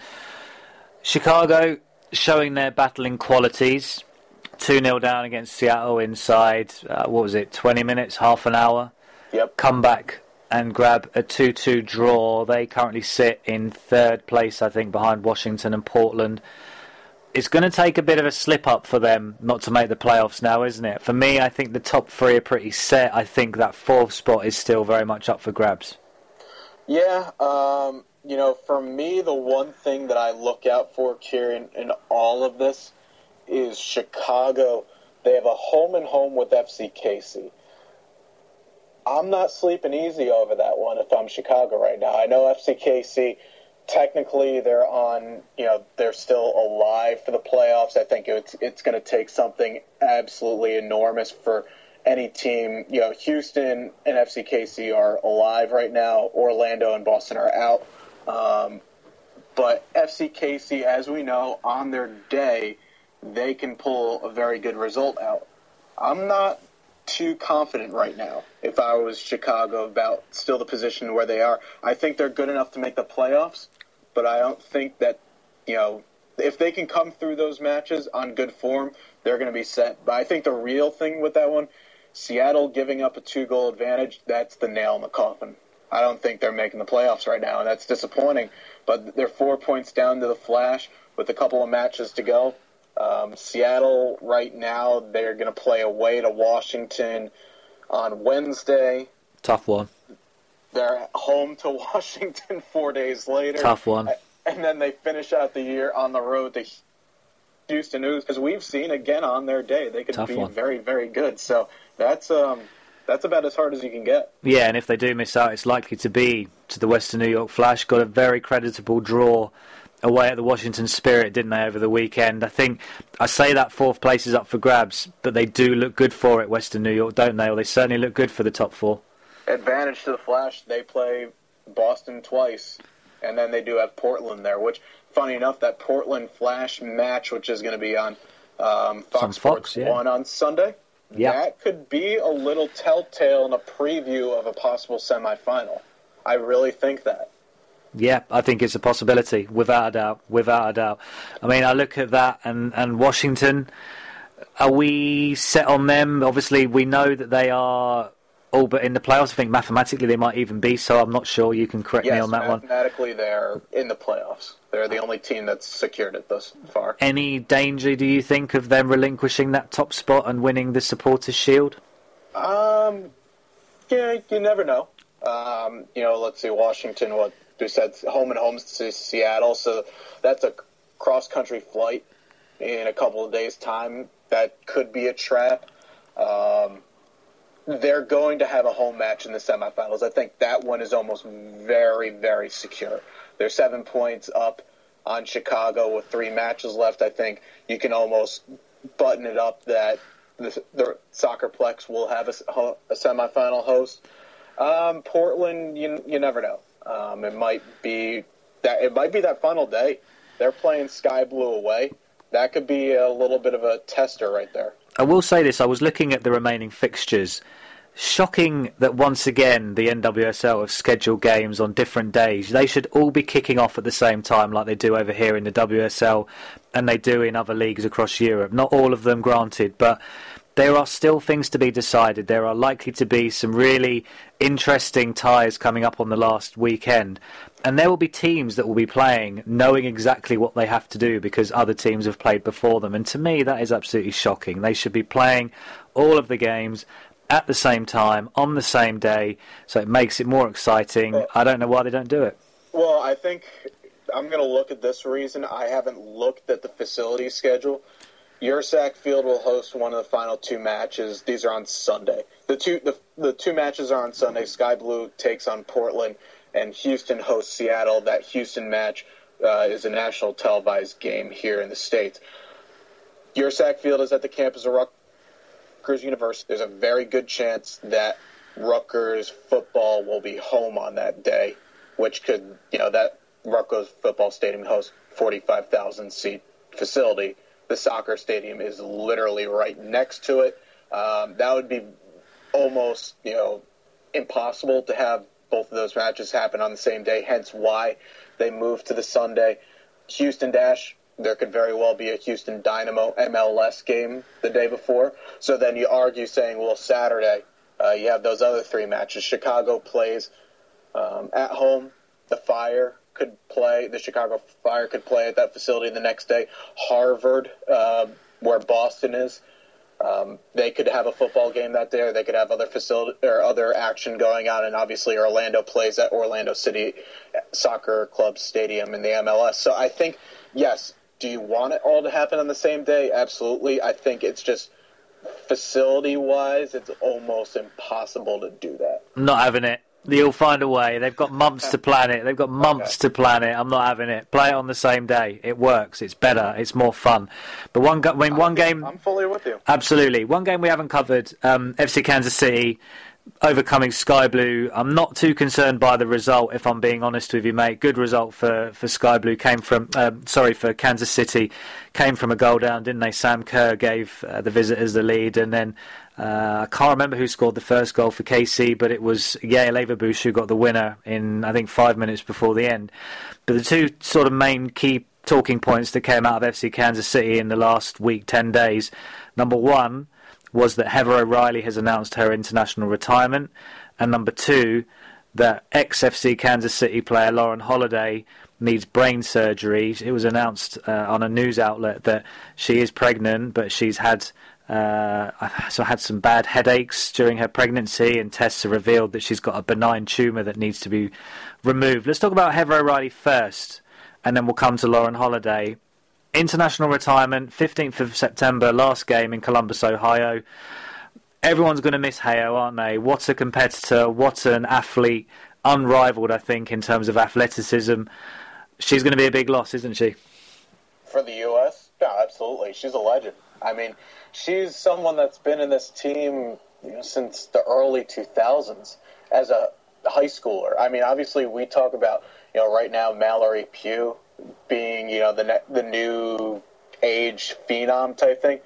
Chicago showing their battling qualities. two nil down against Seattle inside, uh, what was it, twenty minutes, half an hour? Yep. Come back and grab a two two draw. They currently sit in third place, I think, behind Washington and Portland. It's going to take a bit of a slip-up for them not to make the playoffs now, isn't it? For me, I think the top three are pretty set. I think that fourth spot is still very much up for grabs. Yeah, um, you know, for me, the one thing that I look out for, Kieran, in all of this is Chicago. They have a home and home with F C K C. I'm not sleeping easy over that one if I'm Chicago right now. I know F C K C, technically they're on, you know, they're still alive for the playoffs. I think it's it's going to take something absolutely enormous for any team. You know, Houston and F C K C are alive right now. Orlando and Boston are out. Um, but F C K C, as we know, on their day, they can pull a very good result out. I'm not too confident right now if I was Chicago about still the position where they are. I think they're good enough to make the playoffs, but I don't think that, you know, if they can come through those matches on good form, they're going to be set. But I think the real thing with that one, Seattle giving up a two-goal advantage, that's the nail in the coffin. I don't think they're making the playoffs right now, and that's disappointing. But they're four points down to the Flash with a couple of matches to go. Um, Seattle, right now, they're going to play away to Washington on Wednesday. Tough one. They're home to Washington four days later. Tough one. And then they finish out the year on the road to Houston News. As we've seen, again, on their day, they could Tough be one. very, very good. So that's um, that's about as hard as you can get. Yeah, and if they do miss out, it's likely to be to the Western New York Flash. Got a very creditable draw away at the Washington Spirit, didn't they, over the weekend? I think I say that fourth place is up for grabs, but they do look good for it, Western New York, don't they? Or they certainly look good for the top four. Advantage to the Flash, they play Boston twice, and then they do have Portland there, which, funny enough, that Portland Flash match, which is going to be on um, Fox Some Sports Fox, yeah. one on Sunday, Yeah. That could be a little telltale and a preview of a possible semifinal. I really think that. Yeah, I think it's a possibility, without a doubt, without a doubt. I mean, I look at that, and, and Washington, are we set on them? Obviously, we know that they are all but in the playoffs. I think mathematically they might even be, so I'm not sure. You can correct yes, me on that one. Mathematically, they're in the playoffs. They're the only team that's secured it thus far. Any danger, do you think, of them relinquishing that top spot and winning the Supporters' Shield? Um, yeah, you never know. Um, you know, let's see, Washington, what we said, home and home to Seattle, so that's a cross-country flight in a couple of days' time. That could be a trap. Um, they're going to have a home match in the semifinals. I think that one is almost very, very secure. They're seven points up on Chicago with three matches left. I think you can almost button it up that the, the Soccerplex will have a, a semifinal host. Um, Portland, you you never know. Um, it might be that it might be that final day. They're playing Sky Blue away. That could be a little bit of a tester right there. I will say this, I was looking at the remaining fixtures. Shocking that once again the N W S L have scheduled games on different days. They should all be kicking off at the same time like they do over here in the W S L and they do in other leagues across Europe. Not all of them, granted, but there are still things to be decided. There are likely to be some really interesting ties coming up on the last weekend. And there will be teams that will be playing knowing exactly what they have to do because other teams have played before them. And to me, that is absolutely shocking. They should be playing all of the games at the same time, on the same day, so it makes it more exciting. Well, I don't know why they don't do it. Well, I think I'm going to look at this reason. I haven't looked at the facility schedule. Ursac Field will host one of the final two matches. These are on Sunday. The two the, the two matches are on Sunday. Sky Blue takes on Portland, and Houston hosts Seattle. That Houston match uh, is a national televised game here in the States. Ursac Field is at the campus of Rutgers University. There's a very good chance that Rutgers football will be home on that day, which could, you know, that Rutgers football stadium hosts forty-five thousand seat facility. The soccer stadium is literally right next to it. Um, that would be almost, you know, impossible to have both of those matches happen on the same day, hence why they moved to the Sunday. Houston Dash, there could very well be a Houston Dynamo M L S game the day before. So then you argue saying, well, Saturday, uh, you have those other three matches. Chicago plays um, at home. The Fire could play. The Chicago Fire could play at that facility the next day. Harvard, uh, where Boston is, um, they could have a football game that day, or they could have other facility or other action going on. And obviously, Orlando plays at Orlando City Soccer Club Stadium in the M L S. So I think, yes, do you want it all to happen on the same day? Absolutely. I think it's just facility-wise, it's almost impossible to do that. I'm not having it. You'll find a way. They've got months to plan it. They've got months okay. to plan it. I'm not having it. Play it on the same day. It works. It's better. It's more fun. But one, go- when one game... I'm fully with you. Absolutely. One game we haven't covered, um, F C Kansas City overcoming Sky Blue. I'm not too concerned by the result, if I'm being honest with you, mate. Good result for, for Sky Blue. Came from, um, sorry, for Kansas City. Came from a goal down, didn't they? Sam Kerr gave uh, the visitors the lead, and then uh, I can't remember who scored the first goal for K C, but it was Yair Leverbush who got the winner in, I think, five minutes before the end. But the two sort of main key talking points that came out of F C Kansas City in the last week, ten days. Number one was that Heather O'Reilly has announced her international retirement, and number two, that ex-F C Kansas City player Lauren Holiday needs brain surgery. It was announced uh, on a news outlet that she is pregnant, but she's had uh, so had some bad headaches during her pregnancy, and tests have revealed that she's got a benign tumour that needs to be removed. Let's talk about Heather O'Reilly first, and then we'll come to Lauren Holiday. International retirement, fifteenth of September, last game in Columbus, Ohio. Everyone's going to miss Heyo, aren't they? What a competitor, what an athlete, unrivaled, I think, in terms of athleticism. She's going to be a big loss, isn't she? For the U S? Yeah, absolutely. She's a legend. I mean, she's someone that's been in this team, you know, since the early two thousands as a high schooler. I mean, obviously, we talk about, you know, right now, Mallory Pugh being, you know, the ne- the new age phenom type thing.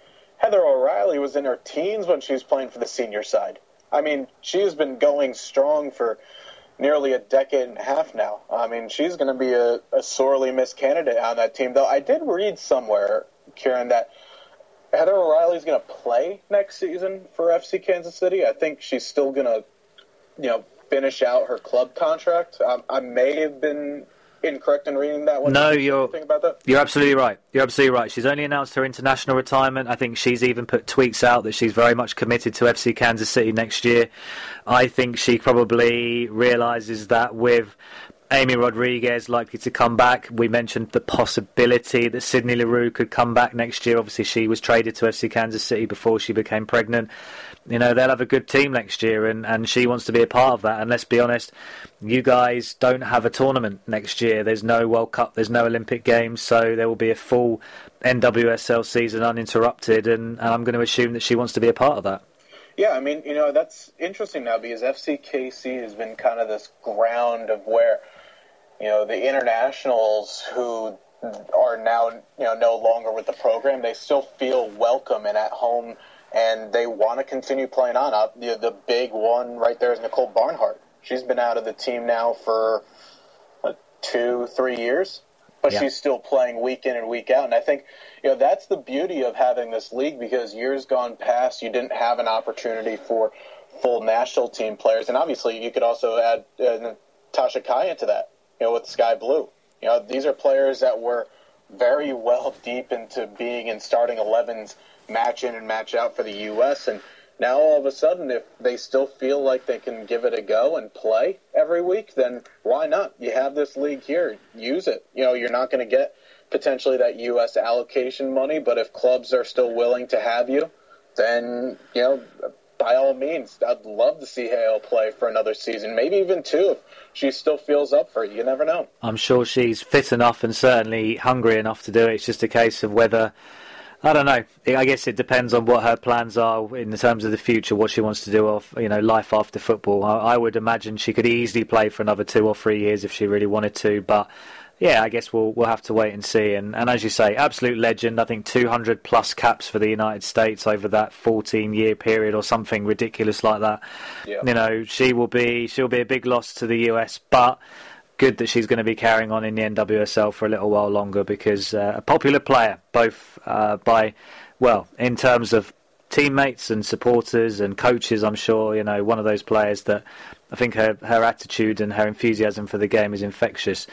Heather O'Reilly was in her teens when she was playing for the senior side. I mean, she has been going strong for nearly a decade and a half now. I mean, she's going to be a, a sorely missed candidate on that team. Though I did read somewhere, Kieran, that Heather O'Reilly's going to play next season for F C Kansas City. I think she's still going to, you know, finish out her club contract. Um, I may have been incorrect in reading that one. No, you're think about that? You're absolutely right. You're absolutely right. She's only announced her international retirement. I think she's even put tweets out that she's very much committed to F C Kansas City next year. I think she probably realises that with Amy Rodriguez likely to come back. We mentioned the possibility that Sydney Leroux could come back next year. Obviously, she was traded to F C Kansas City before she became pregnant. You know, they'll have a good team next year, and, and she wants to be a part of that. And let's be honest, you guys don't have a tournament next year. There's no World Cup, there's no Olympic Games, so there will be a full N W S L season uninterrupted, and, and I'm going to assume that she wants to be a part of that. Yeah, I mean, you know, that's interesting now because F C K C has been kind of this ground of where, you know, the internationals who are now, you know, no longer with the program, they still feel welcome and at home, and they want to continue playing on. Uh, the, the big one right there is Nicole Barnhart. She's been out of the team now for uh, two, three years, but yeah. she's still playing week in and week out. And I think, you know, that's the beauty of having this league, because years gone past, you didn't have an opportunity for full national team players. And obviously, you could also add uh, Natasha Kai into that, you know, with Sky Blue. You know, these are players that were very well deep into being in starting elevens, match in and match out for the U S, and now all of a sudden, if they still feel like they can give it a go and play every week, then why not? You have this league here. Use it. You know, you're not going to get potentially that U S allocation money, but if clubs are still willing to have you, then, you know, by all means, I'd love to see Hale play for another season, maybe even two, if she still feels up for it. You never know. I'm sure she's fit enough and certainly hungry enough to do it. It's just a case of whether... I don't know. I guess it depends on what her plans are in terms of the future, what she wants to do of, you know, life after football. I, I would imagine she could easily play for another two or three years if she really wanted to. But yeah, I guess we'll we'll have to wait and see. And, and as you say, absolute legend. I think two hundred plus caps for the United States over that fourteen year period or something ridiculous like that. Yeah. You know, she will be she'll be a big loss to the U S, but good that she's going to be carrying on in the N W S L for a little while longer, because uh, a popular player, both uh, by, well, in terms of teammates and supporters and coaches, I'm sure, you know, one of those players that I think her, her attitude and her enthusiasm for the game is infectious.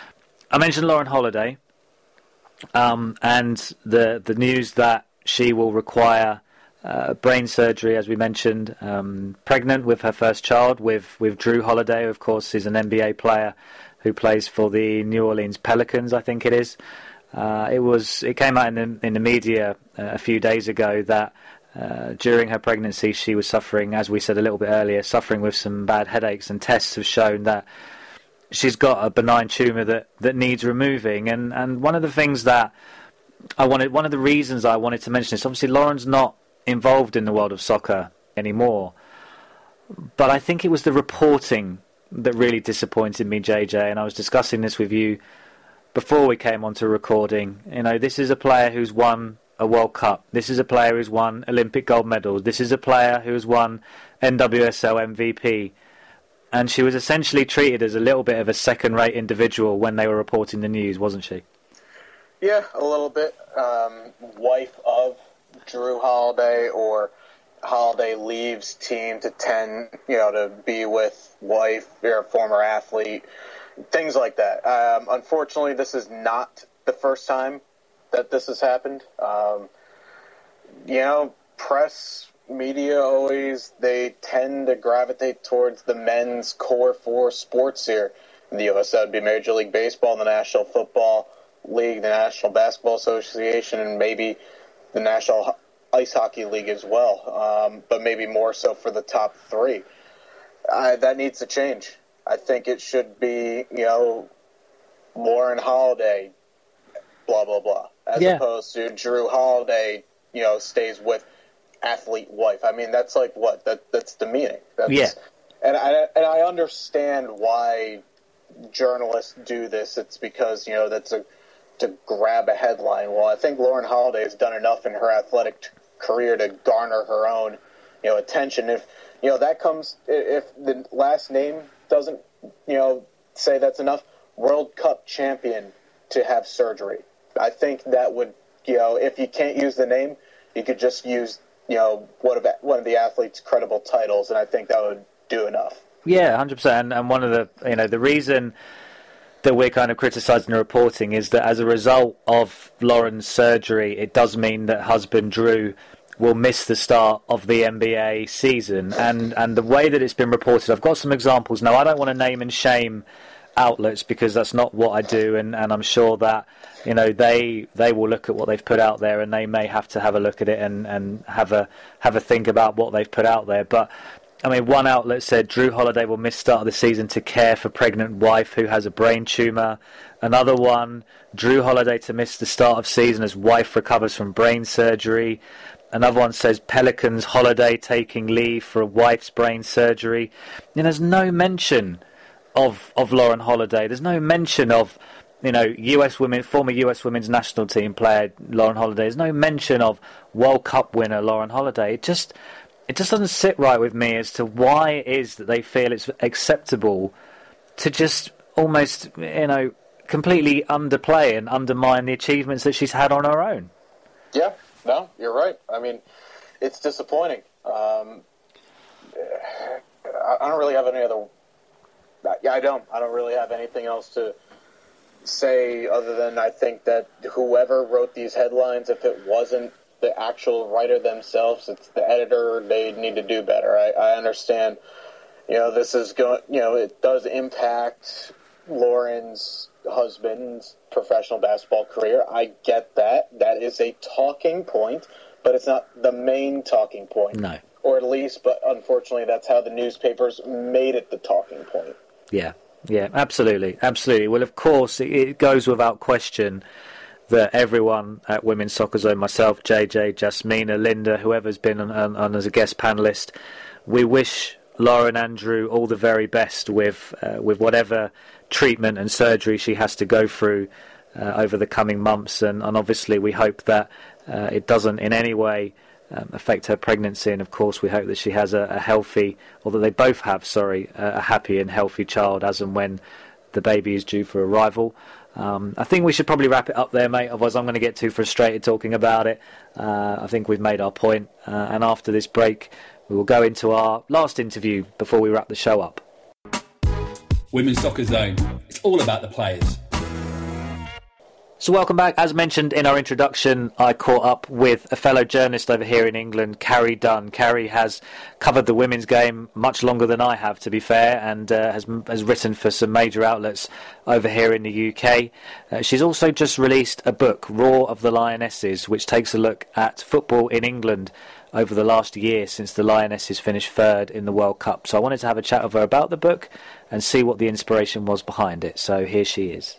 I mentioned Lauren Holiday um, and the the news that she will require Uh, brain surgery, as we mentioned, um, pregnant with her first child with, with Drew Holiday, who of course is an N B A player who plays for the New Orleans Pelicans, I think it is. Uh, it was it came out in the, in the media uh, a few days ago that uh, during her pregnancy she was suffering, as we said a little bit earlier, suffering with some bad headaches, and tests have shown that she's got a benign tumour that, that needs removing. And, and one of the things that I wanted, one of the reasons I wanted to mention this, obviously Lauren's not involved in the world of soccer anymore, but I think it was the reporting that really disappointed me, J J, and I was discussing this with you before we came on to recording. You know, this is a player who's won a World Cup, this is a player who's won Olympic gold medals, this is a player who's won N W S L M V P, and she was essentially treated as a little bit of a second-rate individual when they were reporting the news, wasn't she? Yeah, a little bit. Um, wife of Drew Holiday, or Holiday leaves team to tend, you know, to be with wife or a former athlete, things like that. Um, unfortunately, this is not the first time that this has happened. Um, you know, press, media always, they tend to gravitate towards the men's core four sports here. In the U S, that would be Major League Baseball, the National Football League, the National Basketball Association, and maybe the National Ice Hockey League as well, um, but maybe more so for the top three. Uh, that needs to change. I think it should be, you know, Lauren Holiday, blah, blah, blah, as yeah. opposed to Drew Holiday, you know, stays with athlete wife. I mean, that's like what? That That's demeaning. That's, yeah. And I, and I understand why journalists do this. It's because, you know, that's a to grab a headline. Well, I think Lauren Holiday has done enough in her athletic t- career to garner her own, you know, attention. If, you know, that comes, if the last name doesn't, you know, say that's enough, World Cup champion to have surgery. I think that would, you know, if you can't use the name, you could just use, you know, one of, one of the athlete's credible titles, and I think that would do enough. Yeah, one hundred percent. And one of the, you know, the reason that we're kind of criticising the reporting is that as a result of Lauren's surgery, it does mean that husband Drew will miss the start of the N B A season. And, and the way that it's been reported, I've got some examples. Now, I don't want to name and shame outlets because that's not what I do, and, and I'm sure that, you know, they they will look at what they've put out there, and they may have to have a look at it and, and have a have a think about what they've put out there. But I mean, one outlet said Drew Holiday will miss start of the season to care for pregnant wife who has a brain tumour. Another one, Drew Holiday to miss the start of season as wife recovers from brain surgery. Another one says Pelicans Holiday taking leave for a wife's brain surgery. And there's no mention of of Lauren Holiday. There's no mention of, you know, U S women, former U S women's national team player Lauren Holiday. There's no mention of World Cup winner Lauren Holiday. It just it just doesn't sit right with me as to why it is that they feel it's acceptable to just almost, you know, completely underplay and undermine the achievements that she's had on her own. Yeah, no, you're right. I mean, it's disappointing. Um, I don't really have any other. Yeah, I don't. I don't really have anything else to say other than I think that whoever wrote these headlines, if it wasn't the actual writer themselves, it's the editor, they need to do better. I, I understand, you know, this is going, you know, it does impact Lauren's husband's professional basketball career. I get that. That is a talking point, but it's not the main talking point. No. Or at least, but unfortunately, that's how the newspapers made it the talking point. Yeah, yeah, absolutely, absolutely. Well, of course, it, it goes without question that everyone at Women's Soccer Zone, myself, J J, Jasmina, Linda, whoever's been on, on, on as a guest panellist, we wish Lauren Andrew all the very best with uh, with whatever treatment and surgery she has to go through uh, over the coming months, and, and obviously we hope that uh, it doesn't in any way Um, affect her pregnancy, and of course we hope that she has a, a healthy, or that they both have, sorry, a, a happy and healthy child as and when the baby is due for arrival. Um, I think we should probably wrap it up there, mate, otherwise I'm going to get too frustrated talking about it. Uh, I think we've made our point, uh, and after this break we will go into our last interview before we wrap the show up. Women's Soccer Zone, it's all about the players. So welcome back. As mentioned in our introduction, I caught up with a fellow journalist over here in England, Carrie Dunn. Carrie has covered the women's game much longer than I have, to be fair, and uh, has has written for some major outlets over here in the U K. Uh, she's also just released a book, Roar of the Lionesses, which takes a look at football in England over the last year since the Lionesses finished third in the World Cup. So I wanted to have a chat with her about the book and see what the inspiration was behind it. So here she is.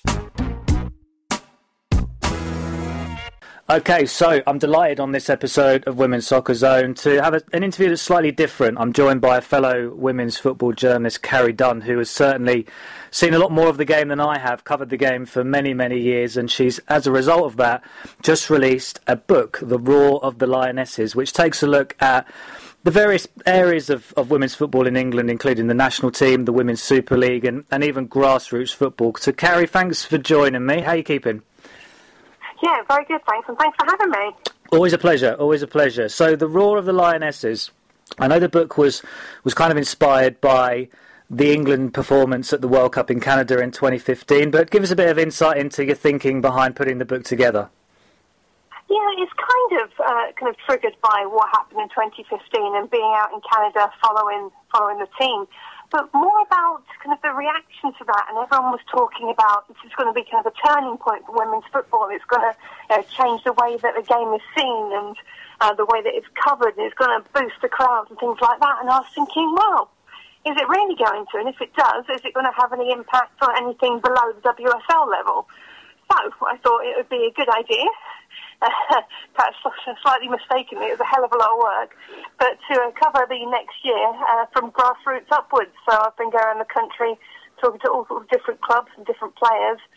Okay, so I'm delighted on this episode of Women's Soccer Zone to have a, an interview that's slightly different. I'm joined by a fellow women's football journalist, Carrie Dunn, who has certainly seen a lot more of the game than I have, covered the game for many, many years, and she's, as a result of that, just released a book, The Roar of the Lionesses, which takes a look at the various areas of, of women's football in England, including the national team, the Women's Super League, and, and even grassroots football. So, Carrie, thanks for joining me. How are you keeping? Yeah, very good, thanks, and thanks for having me. Always a pleasure, always a pleasure. So, The Roar of the Lionesses, I know the book was, was kind of inspired by the England performance at the World Cup in Canada in twenty fifteen, but give us a bit of insight into your thinking behind putting the book together. Yeah, it's kind of uh, kind of triggered by what happened in twenty fifteen and being out in Canada following following the team. But more about kind of the reaction to that, and everyone was talking about this is going to be kind of a turning point for women's football. It's going to you know, change the way that the game is seen and uh, the way that it's covered, and it's going to boost the crowds and things like that. And I was thinking, well, is it really going to? And if it does, is it going to have any impact on anything below the W S L level? So I thought it would be a good idea. Uh, perhaps slightly mistakenly, it was a hell of a lot of work, but to uh, cover the next year uh, from grassroots upwards. So I've been going around the country talking to all sorts of different clubs and different players,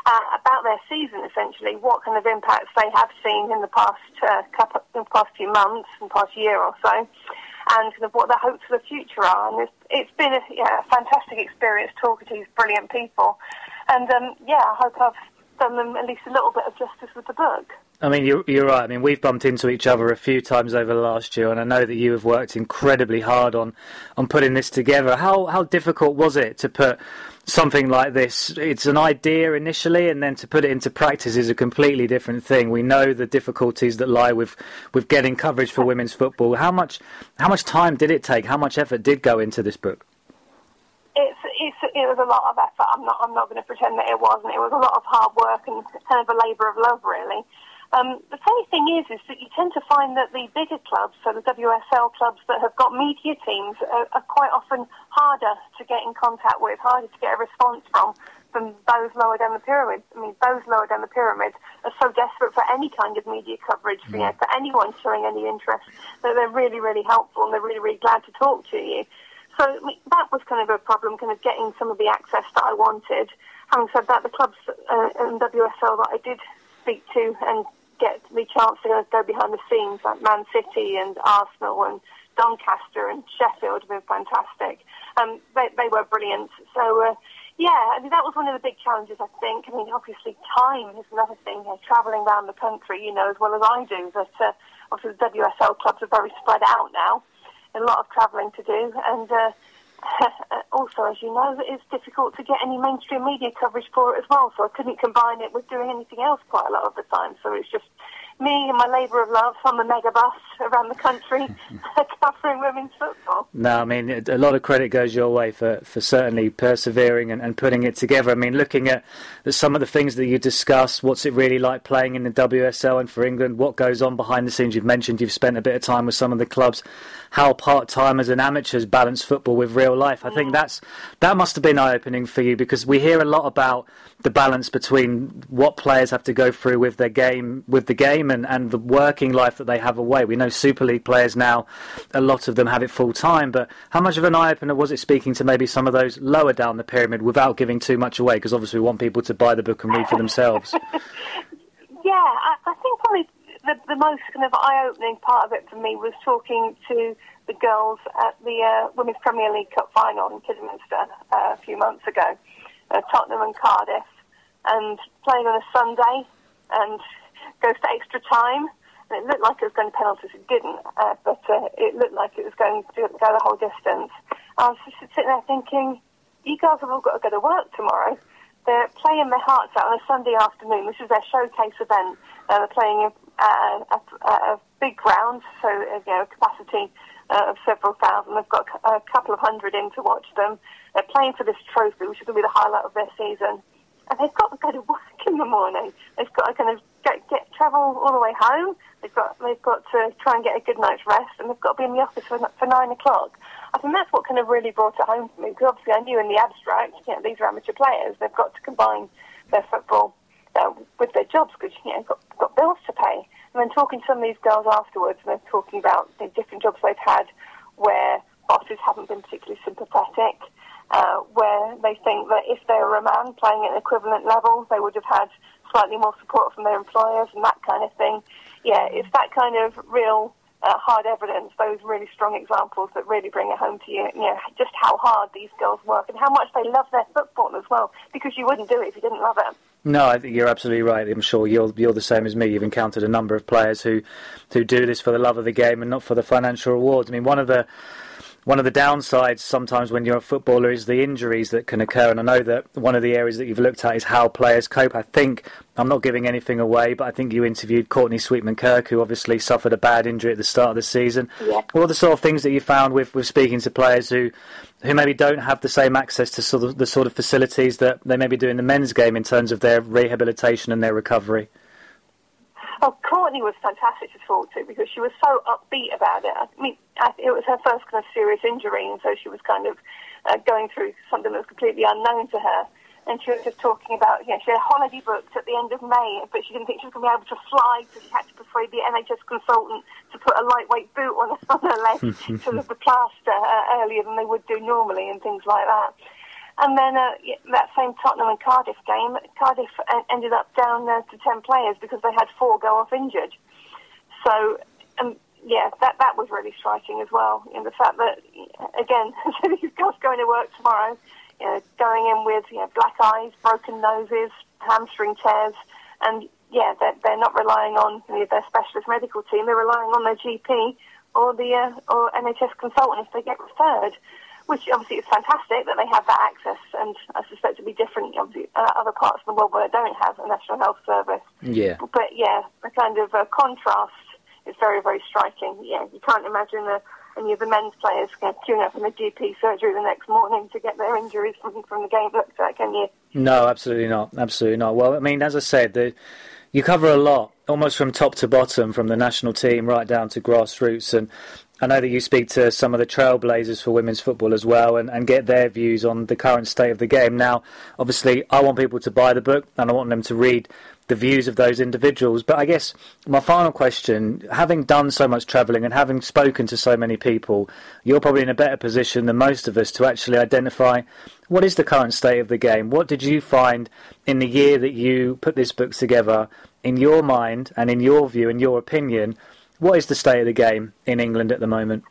uh, about their season, essentially, what kind of impacts they have seen in the past uh, couple, in the past few months, in the past year or so, and kind of what their hopes for the future are. And it's, it's been a, yeah, a fantastic experience talking to these brilliant people. And um, yeah, I hope I've done them at least a little bit of justice with the book. I mean, you're, you're right. I mean, we've bumped into each other a few times over the last year, and I know that you have worked incredibly hard on, on putting this together. How how difficult was it to put something like this? It's an idea initially, and then to put it into practice is a completely different thing. We know the difficulties that lie with, with getting coverage for women's football. How much how much time did it take? How much effort did go into this book? It's, it's, it was a lot of effort. I'm not I'm not going to pretend that it wasn't. It was a lot of hard work and kind of a labour of love, really. Um, the funny thing is, is that you tend to find that the bigger clubs, so the W S L clubs that have got media teams, are, are quite often harder to get in contact with, harder to get a response from, than those lower down the pyramid. I mean, those lower down the pyramid are so desperate for any kind of media coverage, for, you know, for anyone showing any interest, that they're really, really helpful and they're really, really glad to talk to you. So I mean, that was kind of a problem, kind of getting some of the access that I wanted. Having said that, the clubs uh, in W S L that I did speak to and get the chance to go behind the scenes, like Man City and Arsenal and Doncaster and Sheffield, have been fantastic. Um, they, they were brilliant. So, uh, yeah, I mean, that was one of the big challenges, I think. I mean, obviously, time is another thing. You know, travelling around the country, you know, as well as I do, that uh, obviously the W S L clubs are very spread out now. A lot of travelling to do, and uh, also, as you know, it's difficult to get any mainstream media coverage for it as well, so I couldn't combine it with doing anything else quite a lot of the time, so it's just me and my labour of love on the mega bus around the country covering women's football. No, I mean, a lot of credit goes your way for, for certainly persevering and, and putting it together. I mean, looking at some of the things that you discussed, what's it really like playing in the W S L and for England, what goes on behind the scenes. You've mentioned you've spent a bit of time with some of the clubs, how part-timers and amateurs balance football with real life. I think that's that must have been eye-opening for you, because we hear a lot about the balance between what players have to go through with their game, with the game and, and the working life that they have away. We know Super League players now, a lot of them have it full-time, but how much of an eye-opener was it speaking to maybe some of those lower down the pyramid without giving too much away, because obviously we want people to buy the book and read for themselves? Yeah, I, I think probably the, the most kind of eye-opening part of it for me was talking to the girls at the uh, Women's Premier League Cup final in Kidderminster uh, a few months ago, uh, Tottenham and Cardiff, and playing on a Sunday and goes to extra time. And it looked like it was going to penalties. It didn't, uh, but uh, it looked like it was going to go the whole distance. I was just sitting there thinking, you girls have all got to go to work tomorrow. They're playing their hearts out on a Sunday afternoon. This is their showcase event. Uh, they're playing a, a, a, a big ground, so uh, you know, capacity uh, of several thousand. They've got a couple of hundred in to watch them. They're playing for this trophy, which is going to be the highlight of their season. And they've got to go to work in the morning. They've got to kind of get, get travel all the way home. They've got they've got to try and get a good night's rest, and they've got to be in the office for, for nine o'clock. I think that's what kind of really brought it home for me, because obviously I knew in the abstract, you know, these are amateur players. They've got to combine their football uh, with their jobs, because, you know, got got bills to pay. And then talking to some of these girls afterwards, and they're talking about the different jobs they've had where bosses haven't been particularly sympathetic, uh, where they think that if they were a man playing at an equivalent level, they would have had slightly more support from their employers and that kind of thing. Yeah, it's that kind of real uh, hard evidence, those really strong examples that really bring it home to you, you know, just how hard these girls work and how much they love their football as well, because you wouldn't do it if you didn't love it. No, I think you're absolutely right. I'm sure you're you're the same as me. You've encountered a number of players who, who do this for the love of the game and not for the financial rewards. I mean, one of the One of the downsides sometimes when you're a footballer is the injuries that can occur, and I know that one of the areas that you've looked at is how players cope. I think, I'm not giving anything away, but I think you interviewed Courtney Sweetman-Kirk, who obviously suffered a bad injury at the start of the season. Yeah. What are the sort of things that you found with, with speaking to players who, who maybe don't have the same access to sort of the sort of facilities that they maybe do in the men's game in terms of their rehabilitation and their recovery? Oh, Courtney was fantastic to talk to because she was so upbeat about it. I mean, I, it was her first kind of serious injury, and so she was kind of uh, going through something that was completely unknown to her. And she was just talking about, you know, she had a holiday booked at the end of May, but she didn't think she was going to be able to fly, so she had to persuade the N H S consultant to put a lightweight boot on, on her leg to the plaster uh, earlier than they would do normally and things like that. And then uh, that same Tottenham and Cardiff game, Cardiff ended up down uh, to ten players because they had four go off injured. So, um, yeah, that that was really striking as well. You know, the fact that, again, these guys going to work tomorrow, you know, going in with you know, black eyes, broken noses, hamstring tears, and yeah, they're, they're not relying on you know, their specialist medical team. They're relying on their G P or the uh, or N H S consultant if they get referred. Which obviously is fantastic that they have that access, and I suspect to be different obviously, uh, other parts of the world where they don't have a National Health Service. Yeah. But yeah, the kind of uh, contrast is very, very striking. Yeah, you can't imagine the, any of the men's players you know, queuing up in the G P surgery the next morning to get their injuries from, from the game looked at, can you? No, absolutely not. Absolutely not. Well, I mean, as I said, the, you cover a lot, almost from top to bottom, from the national team right down to grassroots, and I know that you speak to some of the trailblazers for women's football as well and, and get their views on the current state of the game. Now, obviously, I want people to buy the book and I want them to read the views of those individuals. But I guess my final question, having done so much travelling and having spoken to so many people, you're probably in a better position than most of us to actually identify what is the current state of the game. What did you find in the year that you put this book together, in your mind and in your view, in your opinion? What is the state of the game in England at the moment?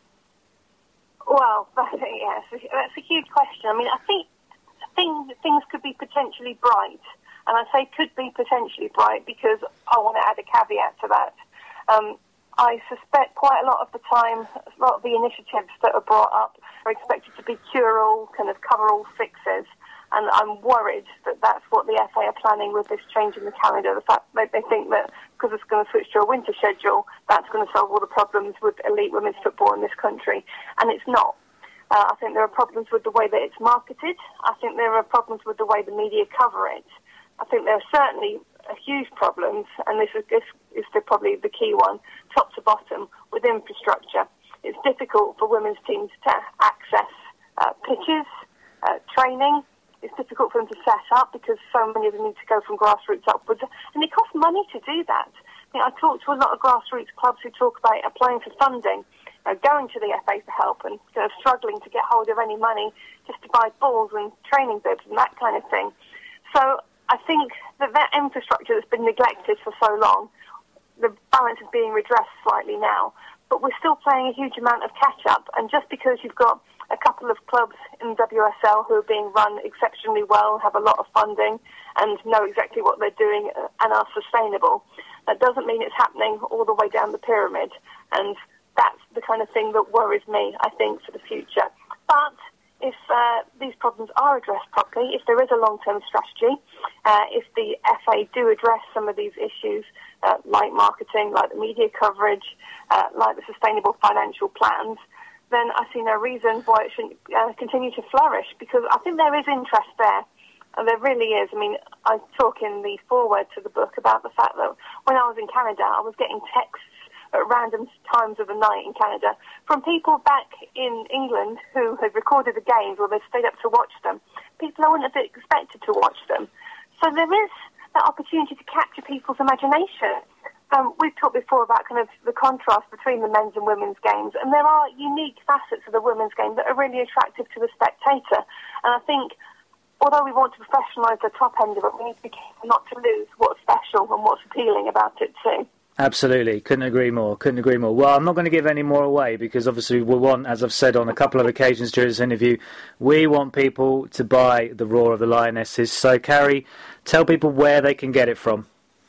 Well, that's a, yeah, that's a, that's a huge question. I mean, I think, I think things could be potentially bright. And I say could be potentially bright because I want to add a caveat to that. Um, I suspect quite a lot of the time, a lot of the initiatives that are brought up are expected to be cure-all, kind of cover-all fixes. And I'm worried that that's what the F A are planning with this change in the calendar. The fact that they think that because it's going to switch to a winter schedule, that's going to solve all the problems with elite women's football in this country. And it's not. Uh, I think there are problems with the way that it's marketed. I think there are problems with the way the media cover it. I think there are certainly huge problems, and this is, this is the, probably the key one, top to bottom, with infrastructure. It's difficult for women's teams to access uh, pitches, uh, training. It's difficult for them to set up because so many of them need to go from grassroots upwards. And it costs money to do that. I mean, I talk to a lot of grassroots clubs who talk about applying for funding, uh, going to the F A for help and kind of struggling to get hold of any money just to buy balls and training bibs and that kind of thing. So I think that that infrastructure that's been neglected for so long, the balance is being redressed slightly now. But we're still playing a huge amount of catch-up. And just because you've got a couple of clubs in W S L who are being run exceptionally well, have a lot of funding and know exactly what they're doing and are sustainable, that doesn't mean it's happening all the way down the pyramid. And that's the kind of thing that worries me, I think, for the future. But if uh, these problems are addressed properly, if there is a long-term strategy, uh, if the F A do address some of these issues, uh, like marketing, like the media coverage, uh, like the sustainable financial plans, then I see no reason why it shouldn't uh, continue to flourish, because I think there is interest there. And there really is. I mean, I talk in the foreword to the book about the fact that when I was in Canada, I was getting texts at random times of the night in Canada from people back in England who had recorded the games or they'd stayed up to watch them. People I wouldn't have expected to watch them. So there is that opportunity to capture people's imagination. Um, we've talked before about kind of the contrast between the men's and women's games, and there are unique facets of the women's game that are really attractive to the spectator. And I think, although we want to professionalise the top end of it, we need to be careful not to lose what's special and what's appealing about it too. Absolutely. Couldn't agree more. Couldn't agree more. Well, I'm not going to give any more away because obviously we want, as I've said on a couple of occasions during this interview, we want people to buy The Roar of the Lionesses. So, Carrie, tell people where they can get it from.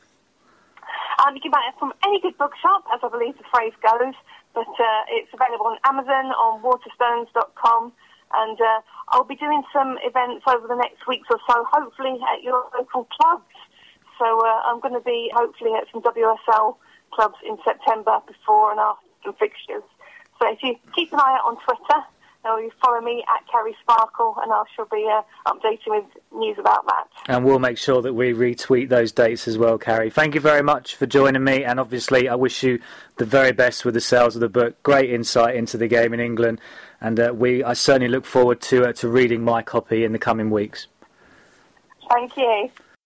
Um, you can buy it from any good bookshop, as I believe the phrase goes, but uh, it's available on Amazon, on waterstones dot com, and uh, I'll be doing some events over the next weeks or so, hopefully at your local clubs. So uh, I'm going to be hopefully at some W S L clubs in September before and after some fixtures. So if you keep an eye out on Twitter, or you follow me at Carrie Sparkle, and I shall be uh, updating with news about that. And we'll make sure that we retweet those dates as well, Carrie. Thank you very much for joining me, and obviously I wish you the very best with the sales of the book. Great insight into the game in England, and uh, we I certainly look forward to uh, to reading my copy in the coming weeks. Thank you.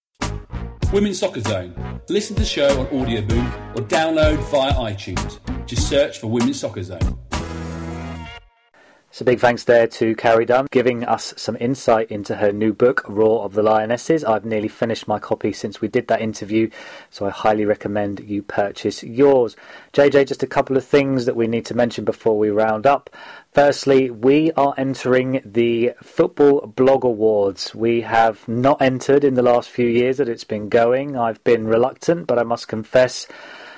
Women's Soccer Zone. Listen to the show on Audio Boom or download via iTunes. Just search for Women's Soccer Zone. So big thanks there to Carrie Dunn, giving us some insight into her new book, Roar of the Lionesses. I've nearly finished my copy since we did that interview, so I highly recommend you purchase yours. J J, just a couple of things that we need to mention before we round up. Firstly, we are entering the Football Blog Awards. We have not entered in the last few years that it's been going. I've been reluctant, but I must confess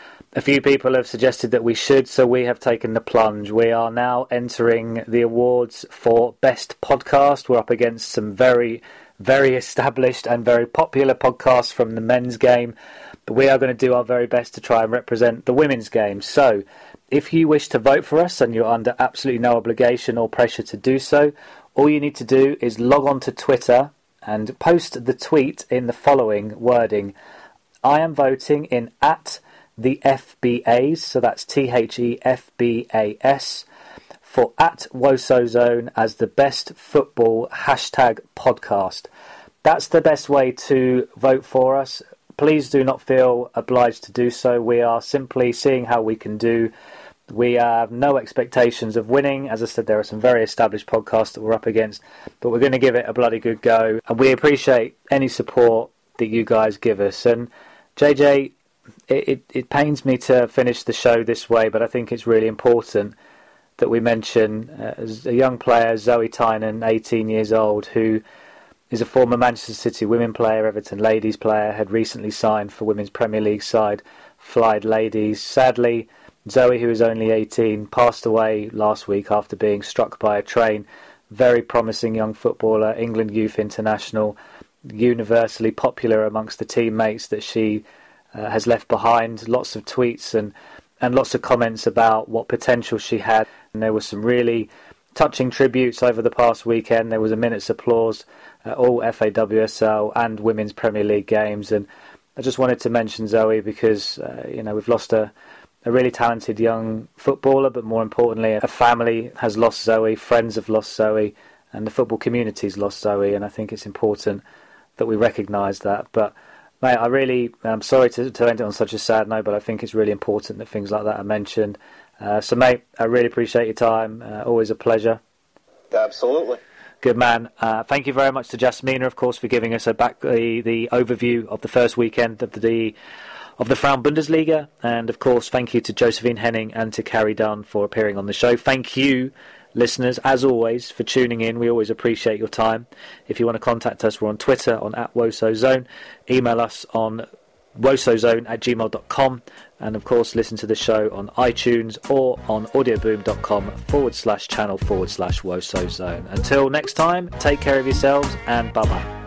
a few people have suggested that we should, so we have taken the plunge. We are now entering the awards for Best Podcast. We're up against some very, very established and very popular podcasts from the men's game, but we are going to do our very best to try and represent the women's game. So, if you wish to vote for us and you're under absolutely no obligation or pressure to do so, all you need to do is log on to Twitter and post the tweet in the following wording: I am voting in at the F B As, so that's T H E F B A S, for at WosoZone as the best football hashtag podcast. That's the best way to vote for us. Please do not feel obliged to do so. We are simply seeing how we can do. We have no expectations of winning. As I said, there are some very established podcasts that we're up against, but we're going to give it a bloody good go. And we appreciate any support that you guys give us. And J J, It, it, it pains me to finish the show this way, but I think it's really important that we mention uh, a young player, Zoe Tynan, eighteen years old, who is a former Manchester City women player, Everton ladies player, had recently signed for Women's Premier League side Flyde Ladies. Sadly, Zoe, who is only eighteen, passed away last week after being struck by a train. Very promising young footballer, England youth international, universally popular amongst the teammates that she Uh, has left behind. Lots of tweets and, and lots of comments about what potential she had. And there were some really touching tributes over the past weekend. There was a minute's applause at all F A W S L and Women's Premier League games. And I just wanted to mention Zoe because, uh, you know, we've lost a, a really talented young footballer, but more importantly, a family has lost Zoe, friends have lost Zoe, and the football community's lost Zoe. And I think it's important that we recognise that. But mate, I really, I'm sorry to, to end it on such a sad note, but I think it's really important that things like that are mentioned. Uh, so, mate, I really appreciate your time. Uh, always a pleasure. Absolutely. Good man. Uh, thank you very much to Jasmina, of course, for giving us a back the, the overview of the first weekend of the of the Frauen Bundesliga. And, of course, thank you to Josephine Henning and to Carrie Dunn for appearing on the show. Thank you, listeners, as always, for tuning in. We always appreciate your time. If you want to contact us, we're on Twitter on at WosoZone. Email us on wosozone at gmail dot com. And, of course, listen to the show on iTunes or on audioboom.com forward slash channel forward slash WosoZone. Until next time, take care of yourselves and bye-bye.